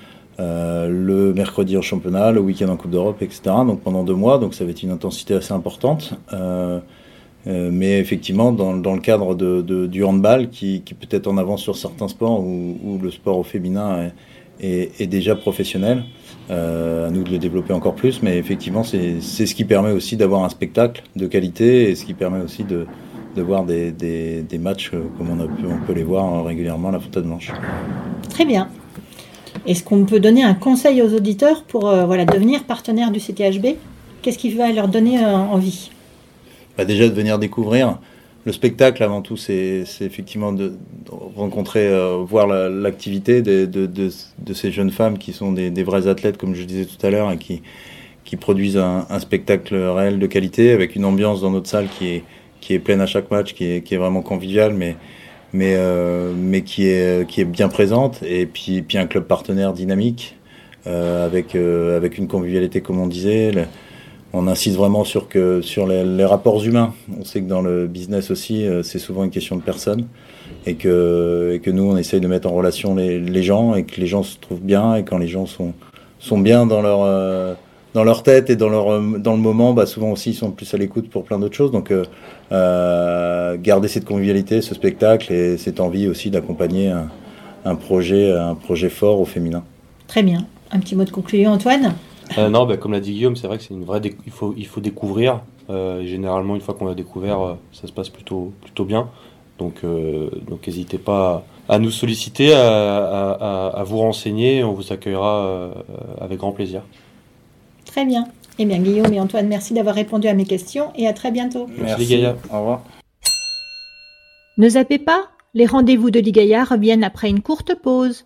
Euh, le mercredi en championnat, le week-end en Coupe d'Europe, et cetera. Donc pendant deux mois, donc ça va être une intensité assez importante. Euh, euh, mais effectivement, dans, dans le cadre de, de, du handball, qui, qui peut être en avance sur certains sports où, où le sport au féminin est, est, est déjà professionnel, euh, à nous de le développer encore plus. Mais effectivement, c'est, c'est ce qui permet aussi d'avoir un spectacle de qualité et ce qui permet aussi de, de voir des, des, des matchs comme on, a pu, on peut les voir régulièrement à la Fontaine Blanche.
Très bien. Est-ce qu'on peut donner un conseil aux auditeurs pour euh, voilà, devenir partenaire du C T H B? Qu'est-ce qui va leur donner euh, envie?
Bah déjà de venir découvrir le spectacle, avant tout, c'est, c'est effectivement de, de rencontrer, euh, voir la, l'activité de, de, de, de ces jeunes femmes qui sont des, des vrais athlètes, comme je disais tout à l'heure, et qui, qui produisent un, un spectacle réel de qualité, avec une ambiance dans notre salle qui est, qui est pleine à chaque match, qui est, qui est vraiment conviviale, mais, mais, euh, mais qui, est, qui est bien présente. Et puis, puis un club partenaire dynamique, euh, avec, euh, avec une convivialité, comme on disait. Le, On insiste vraiment sur, que, sur les, les rapports humains. On sait que dans le business aussi, euh, c'est souvent une question de personnes et que, et que nous, on essaye de mettre en relation les, les gens et que les gens se trouvent bien. Et quand les gens sont, sont bien dans leur, euh, dans leur tête et dans, leur, dans le moment, bah, souvent aussi, ils sont plus à l'écoute pour plein d'autres choses. Donc, euh, euh, garder cette convivialité, ce spectacle et cette envie aussi d'accompagner un, un, projet, un projet fort au féminin.
Très bien. Un petit mot de conclusion, Antoine ?
Euh, non, bah, comme l'a dit Guillaume, c'est vrai que c'est une vraie. Déc- il faut, il faut découvrir. Euh, et généralement, une fois qu'on a découvert, euh, ça se passe plutôt, plutôt bien. Donc, euh, donc, n'hésitez pas à, à nous solliciter, à, à, à, à vous renseigner. On vous accueillera euh, avec grand plaisir.
Très bien. Eh bien, Guillaume et Antoine, merci d'avoir répondu à mes questions et à très bientôt.
Merci, merci. Gaïa.
Au revoir.
Ne zappez pas, les rendez-vous de Ligaya reviennent après une courte pause.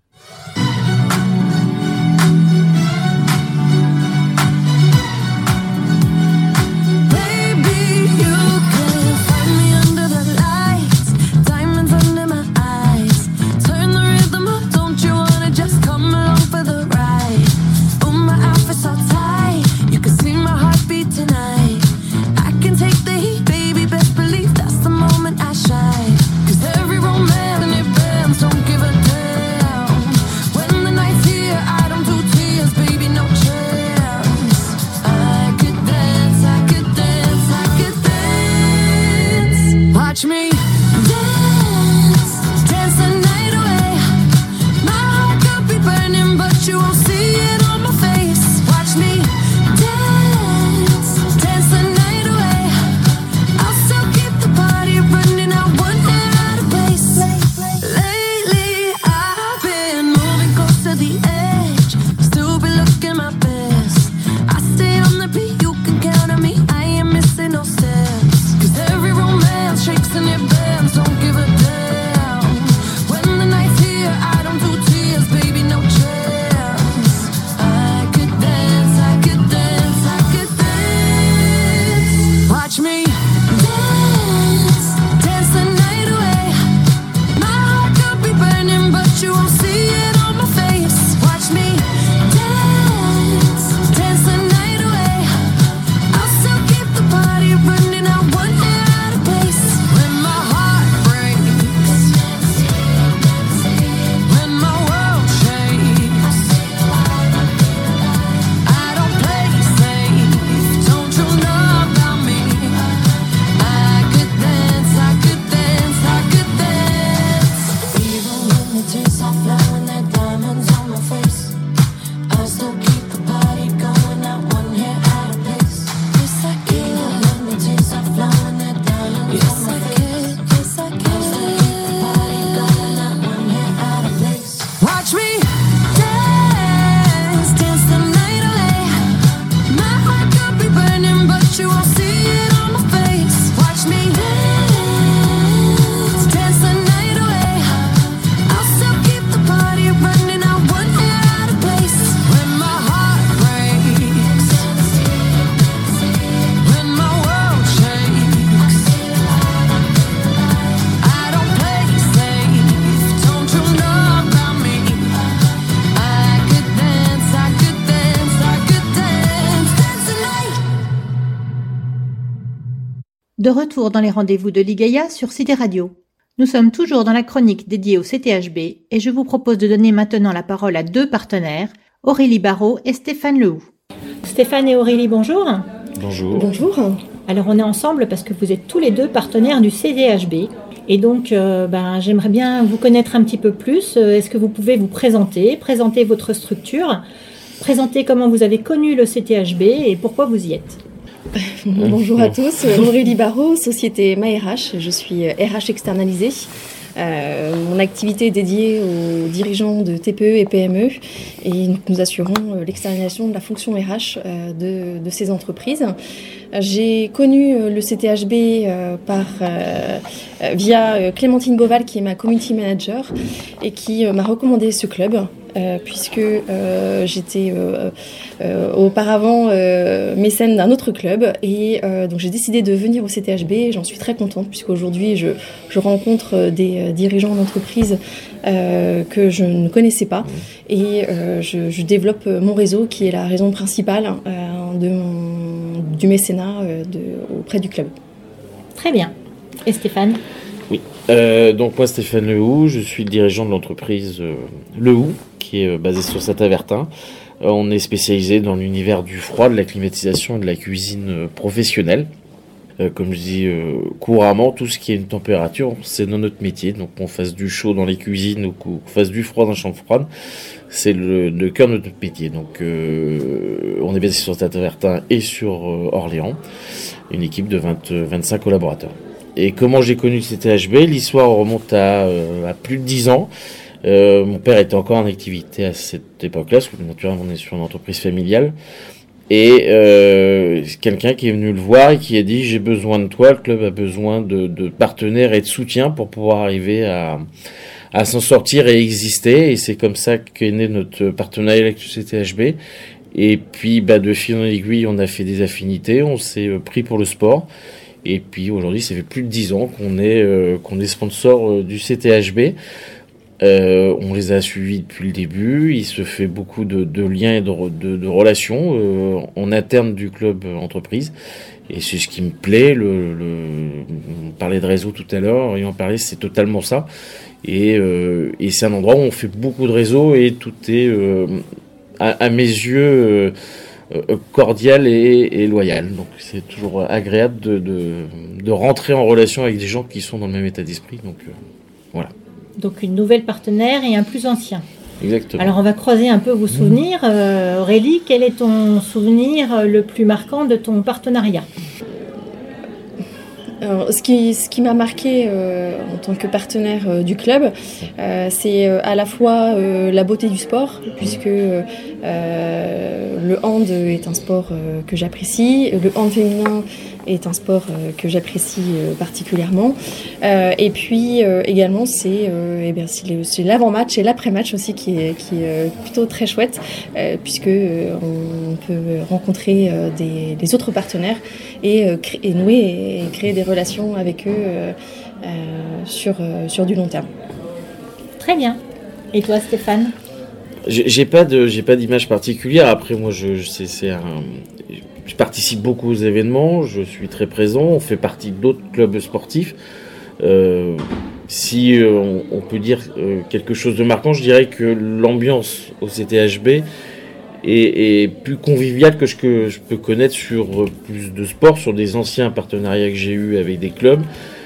De retour dans les rendez-vous de Ligaya sur C T Radio. Nous sommes toujours dans la chronique dédiée au C T H B et je vous propose de donner maintenant la parole à deux partenaires, Aurélie Barraud et Stéphane Lehoux. Stéphane et Aurélie, bonjour.
Bonjour.
Bonjour. Alors on est ensemble parce que vous êtes tous les deux partenaires du C T H B. Et donc euh, ben, j'aimerais bien vous connaître un petit peu plus. Est-ce que vous pouvez vous présenter, présenter votre structure, présenter comment vous avez connu le C T H B et pourquoi vous y êtes?
Bonjour à tous, Aurélie Barraud, société MyRH, je suis R H externalisée. Euh, mon activité est dédiée aux dirigeants de T P E et P M E et nous assurons l'externalisation de la fonction R H euh, de, de ces entreprises. J'ai connu le C T H B euh, par, euh, via Clémentine Boval, qui est ma community manager et qui euh, m'a recommandé ce club. Euh, puisque euh, j'étais euh, euh, auparavant euh, mécène d'un autre club et euh, donc j'ai décidé de venir au C T H B et j'en suis très contente puisqu'aujourd'hui je, je rencontre des euh, dirigeants d'entreprises euh, que je ne connaissais pas et euh, je, je développe mon réseau qui est la raison principale euh, de mon, du mécénat euh, de, auprès du club.
Très bien. Et Stéphane ?
Oui, euh, donc moi Stéphane Lehoux, je suis le dirigeant de l'entreprise euh, Lehoux, qui est basé sur Saint-Avertin. Euh, on est spécialisé dans l'univers du froid, de la climatisation et de la cuisine euh, professionnelle. Euh, comme je dis euh, couramment, tout ce qui est une température, c'est dans notre métier. Donc qu'on fasse du chaud dans les cuisines ou qu'on fasse du froid dans la chambre froide, c'est le, le cœur de notre métier. Donc euh, on est basé sur Saint-Avertin et sur euh, Orléans, une équipe de vingt, vingt-cinq collaborateurs. Et comment j'ai connu le C T H B ? L'histoire remonte à, euh, à plus de dix ans. Euh, mon père était encore en activité à cette époque-là, parce que naturellement on est sur une entreprise familiale. Et euh, quelqu'un qui est venu le voir et qui a dit « J'ai besoin de toi, le club a besoin de, de partenaires et de soutien pour pouvoir arriver à, à s'en sortir et exister. » Et c'est comme ça qu'est né notre partenariat avec le C T H B. Et puis bah, de fil en aiguille, on a fait des affinités, on s'est pris pour le sport. Et puis aujourd'hui, ça fait plus de dix ans qu'on est, euh, qu'on est sponsor euh, du C T H B. Euh, on les a suivis depuis le début. Il se fait beaucoup de, de liens et de, de, de relations euh, en interne du club euh, entreprise. Et c'est ce qui me plaît. Le, le, on parlait de réseau tout à l'heure. Et en parler, c'est totalement ça. Et, euh, et c'est un endroit où on fait beaucoup de réseaux et tout est, euh, à, à mes yeux, euh, cordial et, et loyal. Donc c'est toujours agréable de, de, de rentrer en relation avec des gens qui sont dans le même état d'esprit. Donc euh, voilà.
Donc une nouvelle partenaire et un plus ancien.
Exactement.
Alors on va croiser un peu vos souvenirs. Euh, Aurélie, quel est ton souvenir le plus marquant de ton partenariat ?
Alors, ce qui, ce qui m'a marqué euh, en tant que partenaire euh, du club, euh, c'est euh, à la fois euh, la beauté du sport, puisque euh, le hand est un sport euh, que j'apprécie, le hand féminin est un sport euh, que j'apprécie euh, particulièrement, euh, et puis euh, également c'est, euh, eh bien, c'est, le, c'est l'avant-match et l'après-match aussi qui est, qui est euh, plutôt très chouette, euh, puisque euh, on peut rencontrer euh, des, des autres partenaires et, euh, cré- et nouer et créer des relations avec eux euh, euh, sur, euh, sur du long terme.
Très bien. Et toi Stéphane ?
J'ai, j'ai pas de, j'ai pas d'image particulière. Après moi, je, je c'est, c'est un, je participe beaucoup aux événements. Je suis très présent. On fait partie d'autres clubs sportifs. Euh, si euh, on, on peut dire euh, quelque chose de marquant, je dirais que l'ambiance au C T H B est, est plus conviviale que ce que je peux connaître sur plus de sports, sur des anciens partenariats que j'ai eus avec des clubs.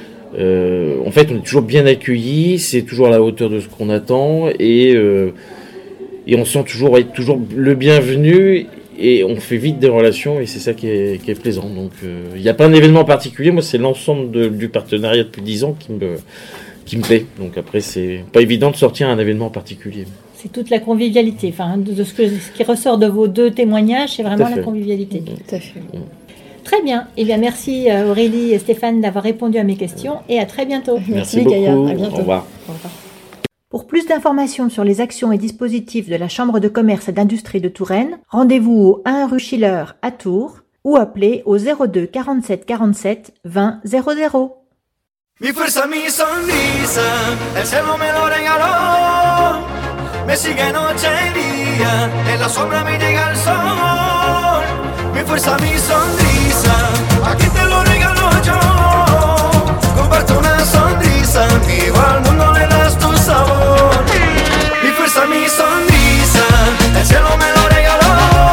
Euh, en fait, on est toujours bien accueillis. C'est toujours à la hauteur de ce qu'on attend et euh, Et on sent toujours être toujours le bienvenu et on fait vite des relations et c'est ça qui est, qui est plaisant. Donc il euh, n'y a pas un événement particulier, moi c'est l'ensemble de, du partenariat depuis dix ans qui me, qui me plaît. Donc après c'est pas évident de sortir un événement particulier.
C'est toute la convivialité, enfin, de, de ce, que, ce qui ressort de vos deux témoignages, c'est vraiment la convivialité.
Mmh. Tout à fait. Mmh.
Très bien. Eh bien, merci Aurélie et Stéphane d'avoir répondu à mes questions et à très bientôt.
Merci, merci beaucoup. Gaïa. À bientôt. Au revoir.
Au revoir. Pour plus d'informations sur les actions et dispositifs de la Chambre de commerce et d'industrie de Touraine, rendez-vous au un rue Schiller à Tours ou appelez au zéro deux quarante-sept quarante-sept vingt zéro zéro.
Mi fuerza, mi sonrisa, el cielo me lo regaló. Me sigue noche y día, en la sombra me llega el sol. Mi fuerza, mi sonrisa, aquí te lo regalo yo. Comparto una sonrisa, amigo, al mundo le das tu sabor. Mi fuerza, mi sonrisa, el cielo me lo regaló.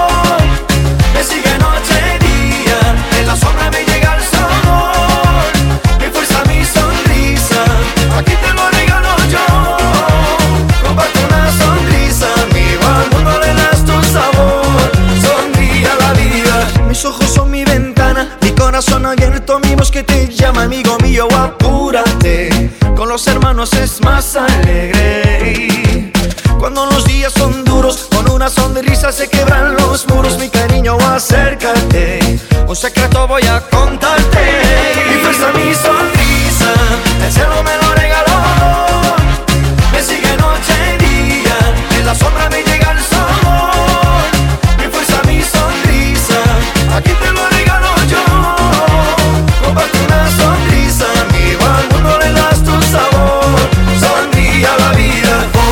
Me sigue noche y día, en la sombra me llega el sol. Mi fuerza, mi sonrisa, aquí te lo regalo yo. Comparto una sonrisa, amigo, al mundo le das tu sabor. Sonríe a la vida, mis ojos son mi ventana, mi corazón abierto, mi voz que te llama, amigo mío, apúrate. Con los los hermanos es más alegre. Cuando los días son duros, con una sonrisa se quebran los muros. Mi cariño, acércate, un secreto voy a contarte. Mi fuerza, mi sonrisa, el cielo me lo regaló. Me sigue noche y día, en la sombra me llega el sol. Mi fuerza, mi sonrisa, aquí te lo regalo yo. Comparte una sonrisa, amigo, al mundo le das tu sabor. Sonríe a la vida.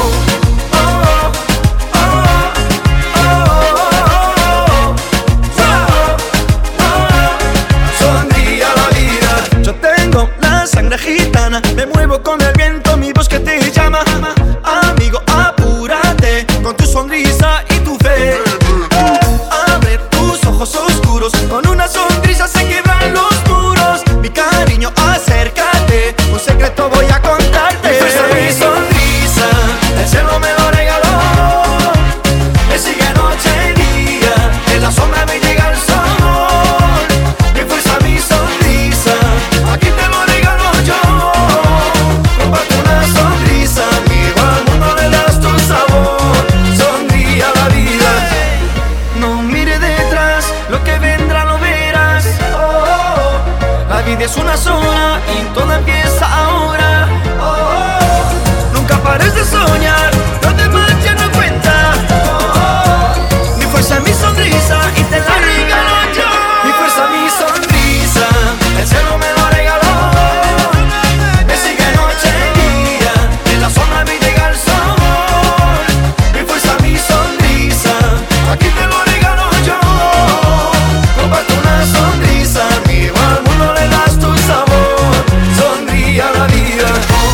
Gitana, me muevo con el viento, mi voz que te llama. Amigo, apúrate con tu sonrisa y tu fe. Abre tus ojos oscuros, con una sonrisa se quebran los muros. Mi cariño, acércate, un secreto voy a contarte. Mi fuerza, mi sonrisa, el cielo me lo regaló. Me sigue noche y día, en la sombra me llega el sol. Mi fuerza, mi sonrisa, aquí te lo regalo yo. Comparte una sonrisa, amigo, al mundo le das tu sabor. Sonríe a la vida. No mire detrás, lo que vendrá lo verás. Oh, oh. La vida es una sola y todo empieza ahora. Oh, oh. Nunca pares de soñar, lo demás ya no cuenta. Oh, oh. Mi fuerza, mi sonrisa y te la regalo yo. Mi fuerza, mi sonrisa, el cielo me lo regaló. Me sigue noche y día, en la sombra me llega el sol. Mi fuerza, mi sonrisa, aquí te lo regalo yo. Comparte una sonrisa, amigo, al mundo le das tu sabor. Sonríe a la vida.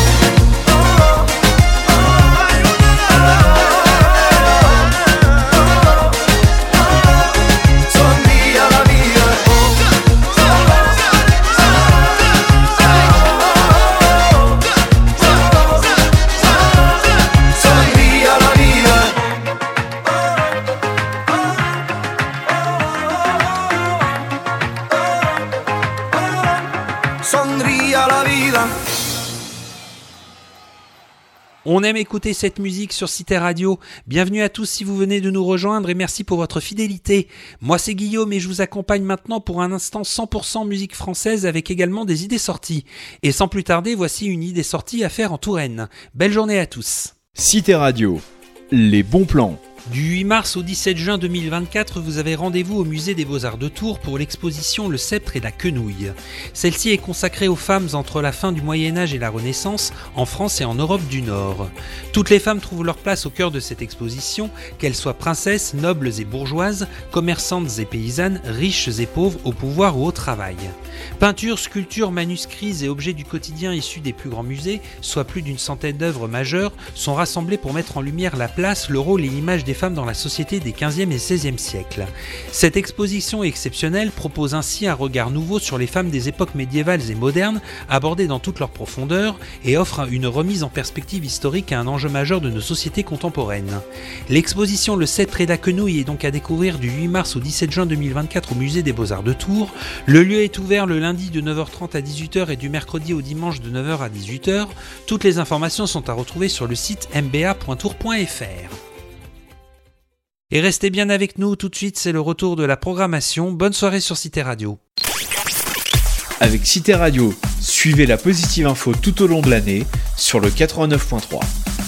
Sonríe a la vida. Sonríe a la vida. Sonríe a la vida.
On aime écouter cette musique sur Cité Radio. Bienvenue à tous si vous venez de nous rejoindre et merci pour votre fidélité. Moi c'est Guillaume et je vous accompagne maintenant pour un instant cent pour cent musique française avec également des idées sorties. Et sans plus tarder, voici une idée sortie à faire en Touraine. Belle journée à tous.
Cité Radio, les bons plans.
Du huit mars au dix-sept juin deux mille vingt-quatre, vous avez rendez-vous au musée des Beaux-Arts de Tours pour l'exposition Le Sceptre et la Quenouille. Celle-ci est consacrée aux femmes entre la fin du Moyen-Âge et la Renaissance, en France et en Europe du Nord. Toutes les femmes trouvent leur place au cœur de cette exposition, qu'elles soient princesses, nobles et bourgeoises, commerçantes et paysannes, riches et pauvres, au pouvoir ou au travail. Peintures, sculptures, manuscrits et objets du quotidien issus des plus grands musées, soit plus d'une centaine d'œuvres majeures, sont rassemblés pour mettre en lumière la place, le rôle et l'image des femmes dans la société des quinzième et seizième siècles. Cette exposition exceptionnelle propose ainsi un regard nouveau sur les femmes des époques médiévales et modernes, abordées dans toute leur profondeur, et offre une remise en perspective historique à un enjeu majeur de nos sociétés contemporaines. L'exposition Le Sceptre et la Quenouille est donc à découvrir du huit mars au dix-sept juin deux mille vingt-quatre au musée des Beaux-Arts de Tours. Le lieu est ouvert le lundi de neuf heures trente à dix-huit heures et du mercredi au dimanche de neuf heures à dix-huit heures. Toutes les informations sont à retrouver sur le site m b a point tours point f r. Et restez bien avec nous, tout de suite c'est le retour de la programmation. Bonne soirée sur Cité Radio.
Avec Cité Radio, suivez la positive info tout au long de l'année sur le quatre-vingt-neuf point trois.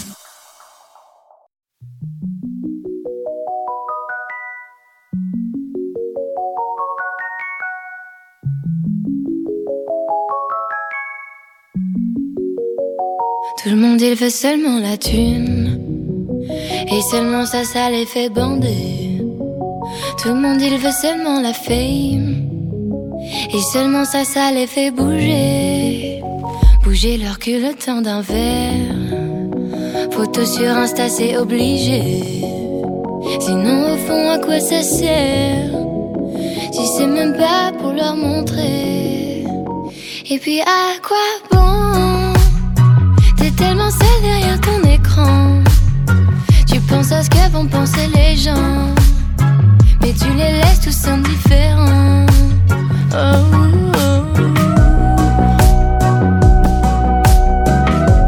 Tout le monde il veut seulement la thune, et seulement ça, ça les fait bander. Tout le monde il veut seulement la fame, et seulement ça, ça les fait bouger. Bouger leur cul le temps d'un verre, photo sur Insta c'est obligé. Sinon au fond à quoi ça sert, si c'est même pas pour leur montrer. Et puis à quoi bon, t'es tellement seul derrière ton écran, tu penses à ce que vont penser les gens, mais tu les laisses tous indifférents. Oh, oh.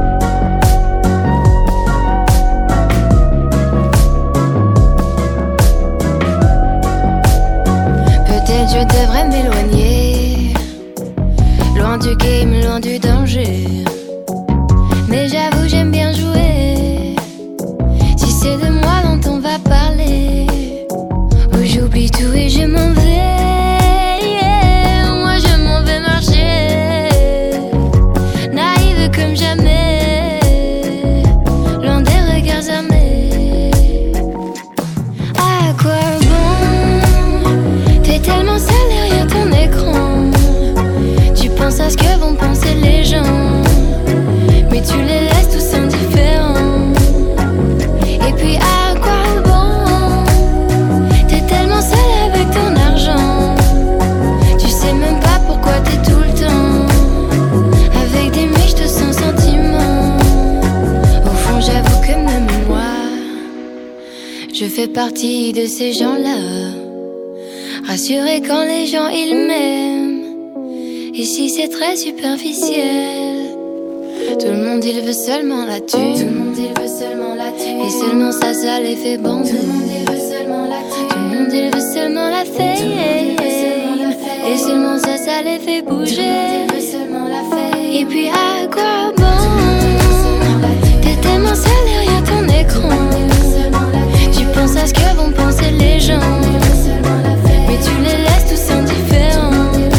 fais partie de ces gens-là, rassurés quand les gens ils m'aiment. Ici c'est très superficiel. Tout le monde il veut seulement la thune. Tout le monde il veut seulement la thune. Et seulement ça, ça les fait bander. Tout le monde il veut seulement la thune. Tout le monde il veut seulement la fame. Et seulement ça, ça les fait bouger. Et puis à quoi bon? T'es tellement seul derrière ton écran. Tu penses à ce que vont penser les gens, mais tu les laisses tous indifférents.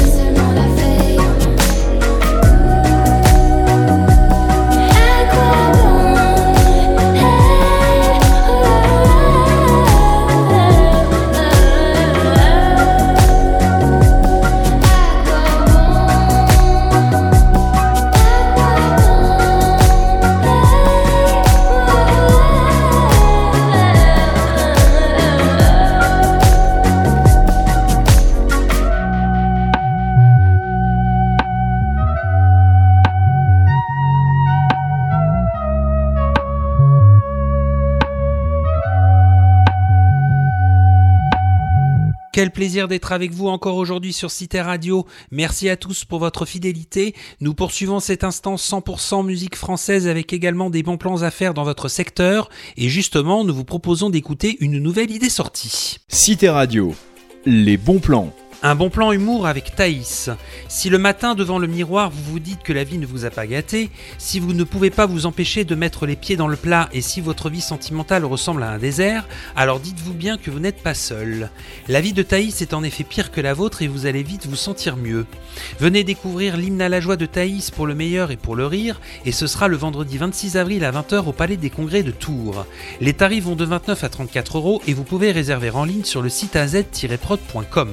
Quel plaisir d'être avec vous encore aujourd'hui sur Cité Radio. Merci à tous pour votre fidélité. Nous poursuivons cet instant cent pour cent musique française avec également des bons plans à faire dans votre secteur. Et justement, nous vous proposons d'écouter une nouvelle idée sortie.
Cité Radio, les bons plans.
Un bon plan humour avec Thaïs. Si le matin devant le miroir vous vous dites que la vie ne vous a pas gâté, si vous ne pouvez pas vous empêcher de mettre les pieds dans le plat et si votre vie sentimentale ressemble à un désert, alors dites-vous bien que vous n'êtes pas seul. La vie de Thaïs est en effet pire que la vôtre et vous allez vite vous sentir mieux. Venez découvrir l'hymne à la joie de Thaïs pour le meilleur et pour le rire et ce sera le vendredi vingt-six avril à vingt heures au Palais des Congrès de Tours. Les tarifs vont de vingt-neuf à trente-quatre euros et vous pouvez réserver en ligne sur le site a z tiret prod point com.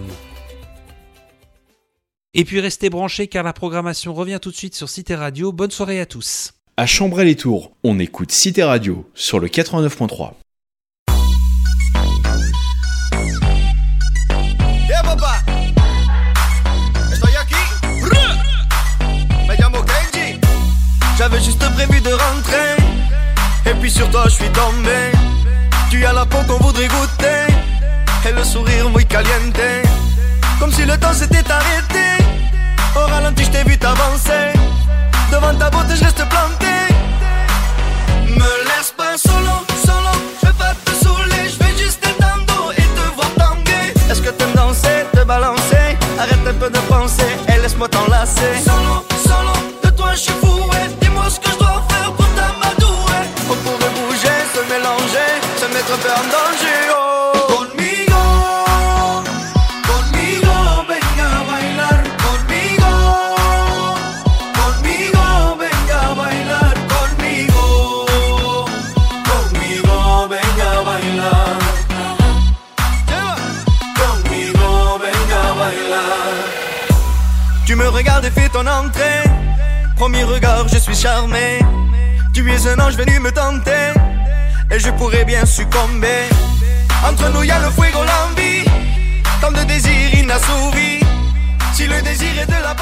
Et puis restez branchés car la programmation revient tout de suite sur Cité Radio. Bonne soirée à tous.
À Chambray-les-Tours, on écoute Cité Radio sur le quatre-vingt-neuf point trois.
Yeah, papa. Estoy aquí. Me llamo Kenji. J'avais juste prévu de rentrer. Et puis sur toi, je suis tombé. Tu as la peau qu'on voudrait goûter. Et le sourire muy caliente. Comme si le temps s'était arrêté. Au ralenti je t'ai vu t'avancer. Devant ta beauté je reste planté. Me laisse pas solo, solo. Je vais pas te saouler, je vais juste t'étendre et te voir tanguer. Est-ce que t'aimes danser, te balancer? Arrête un peu de penser et laisse-moi t'enlacer. Solo, solo, de toi je suis fou. Dis-moi ce que je dois faire pour t'amadouer. On pourrait bouger, se mélanger, se mettre un peu en danger. Oh, conmigo. Tu me regardes et fais ton entrée. Premier regard, je suis charmé. Tu es un ange venu me tenter. Et je pourrais bien succomber. Entre nous y'a le fuego, l'envie. Tant de désirs inassouvis. Si le désir est de la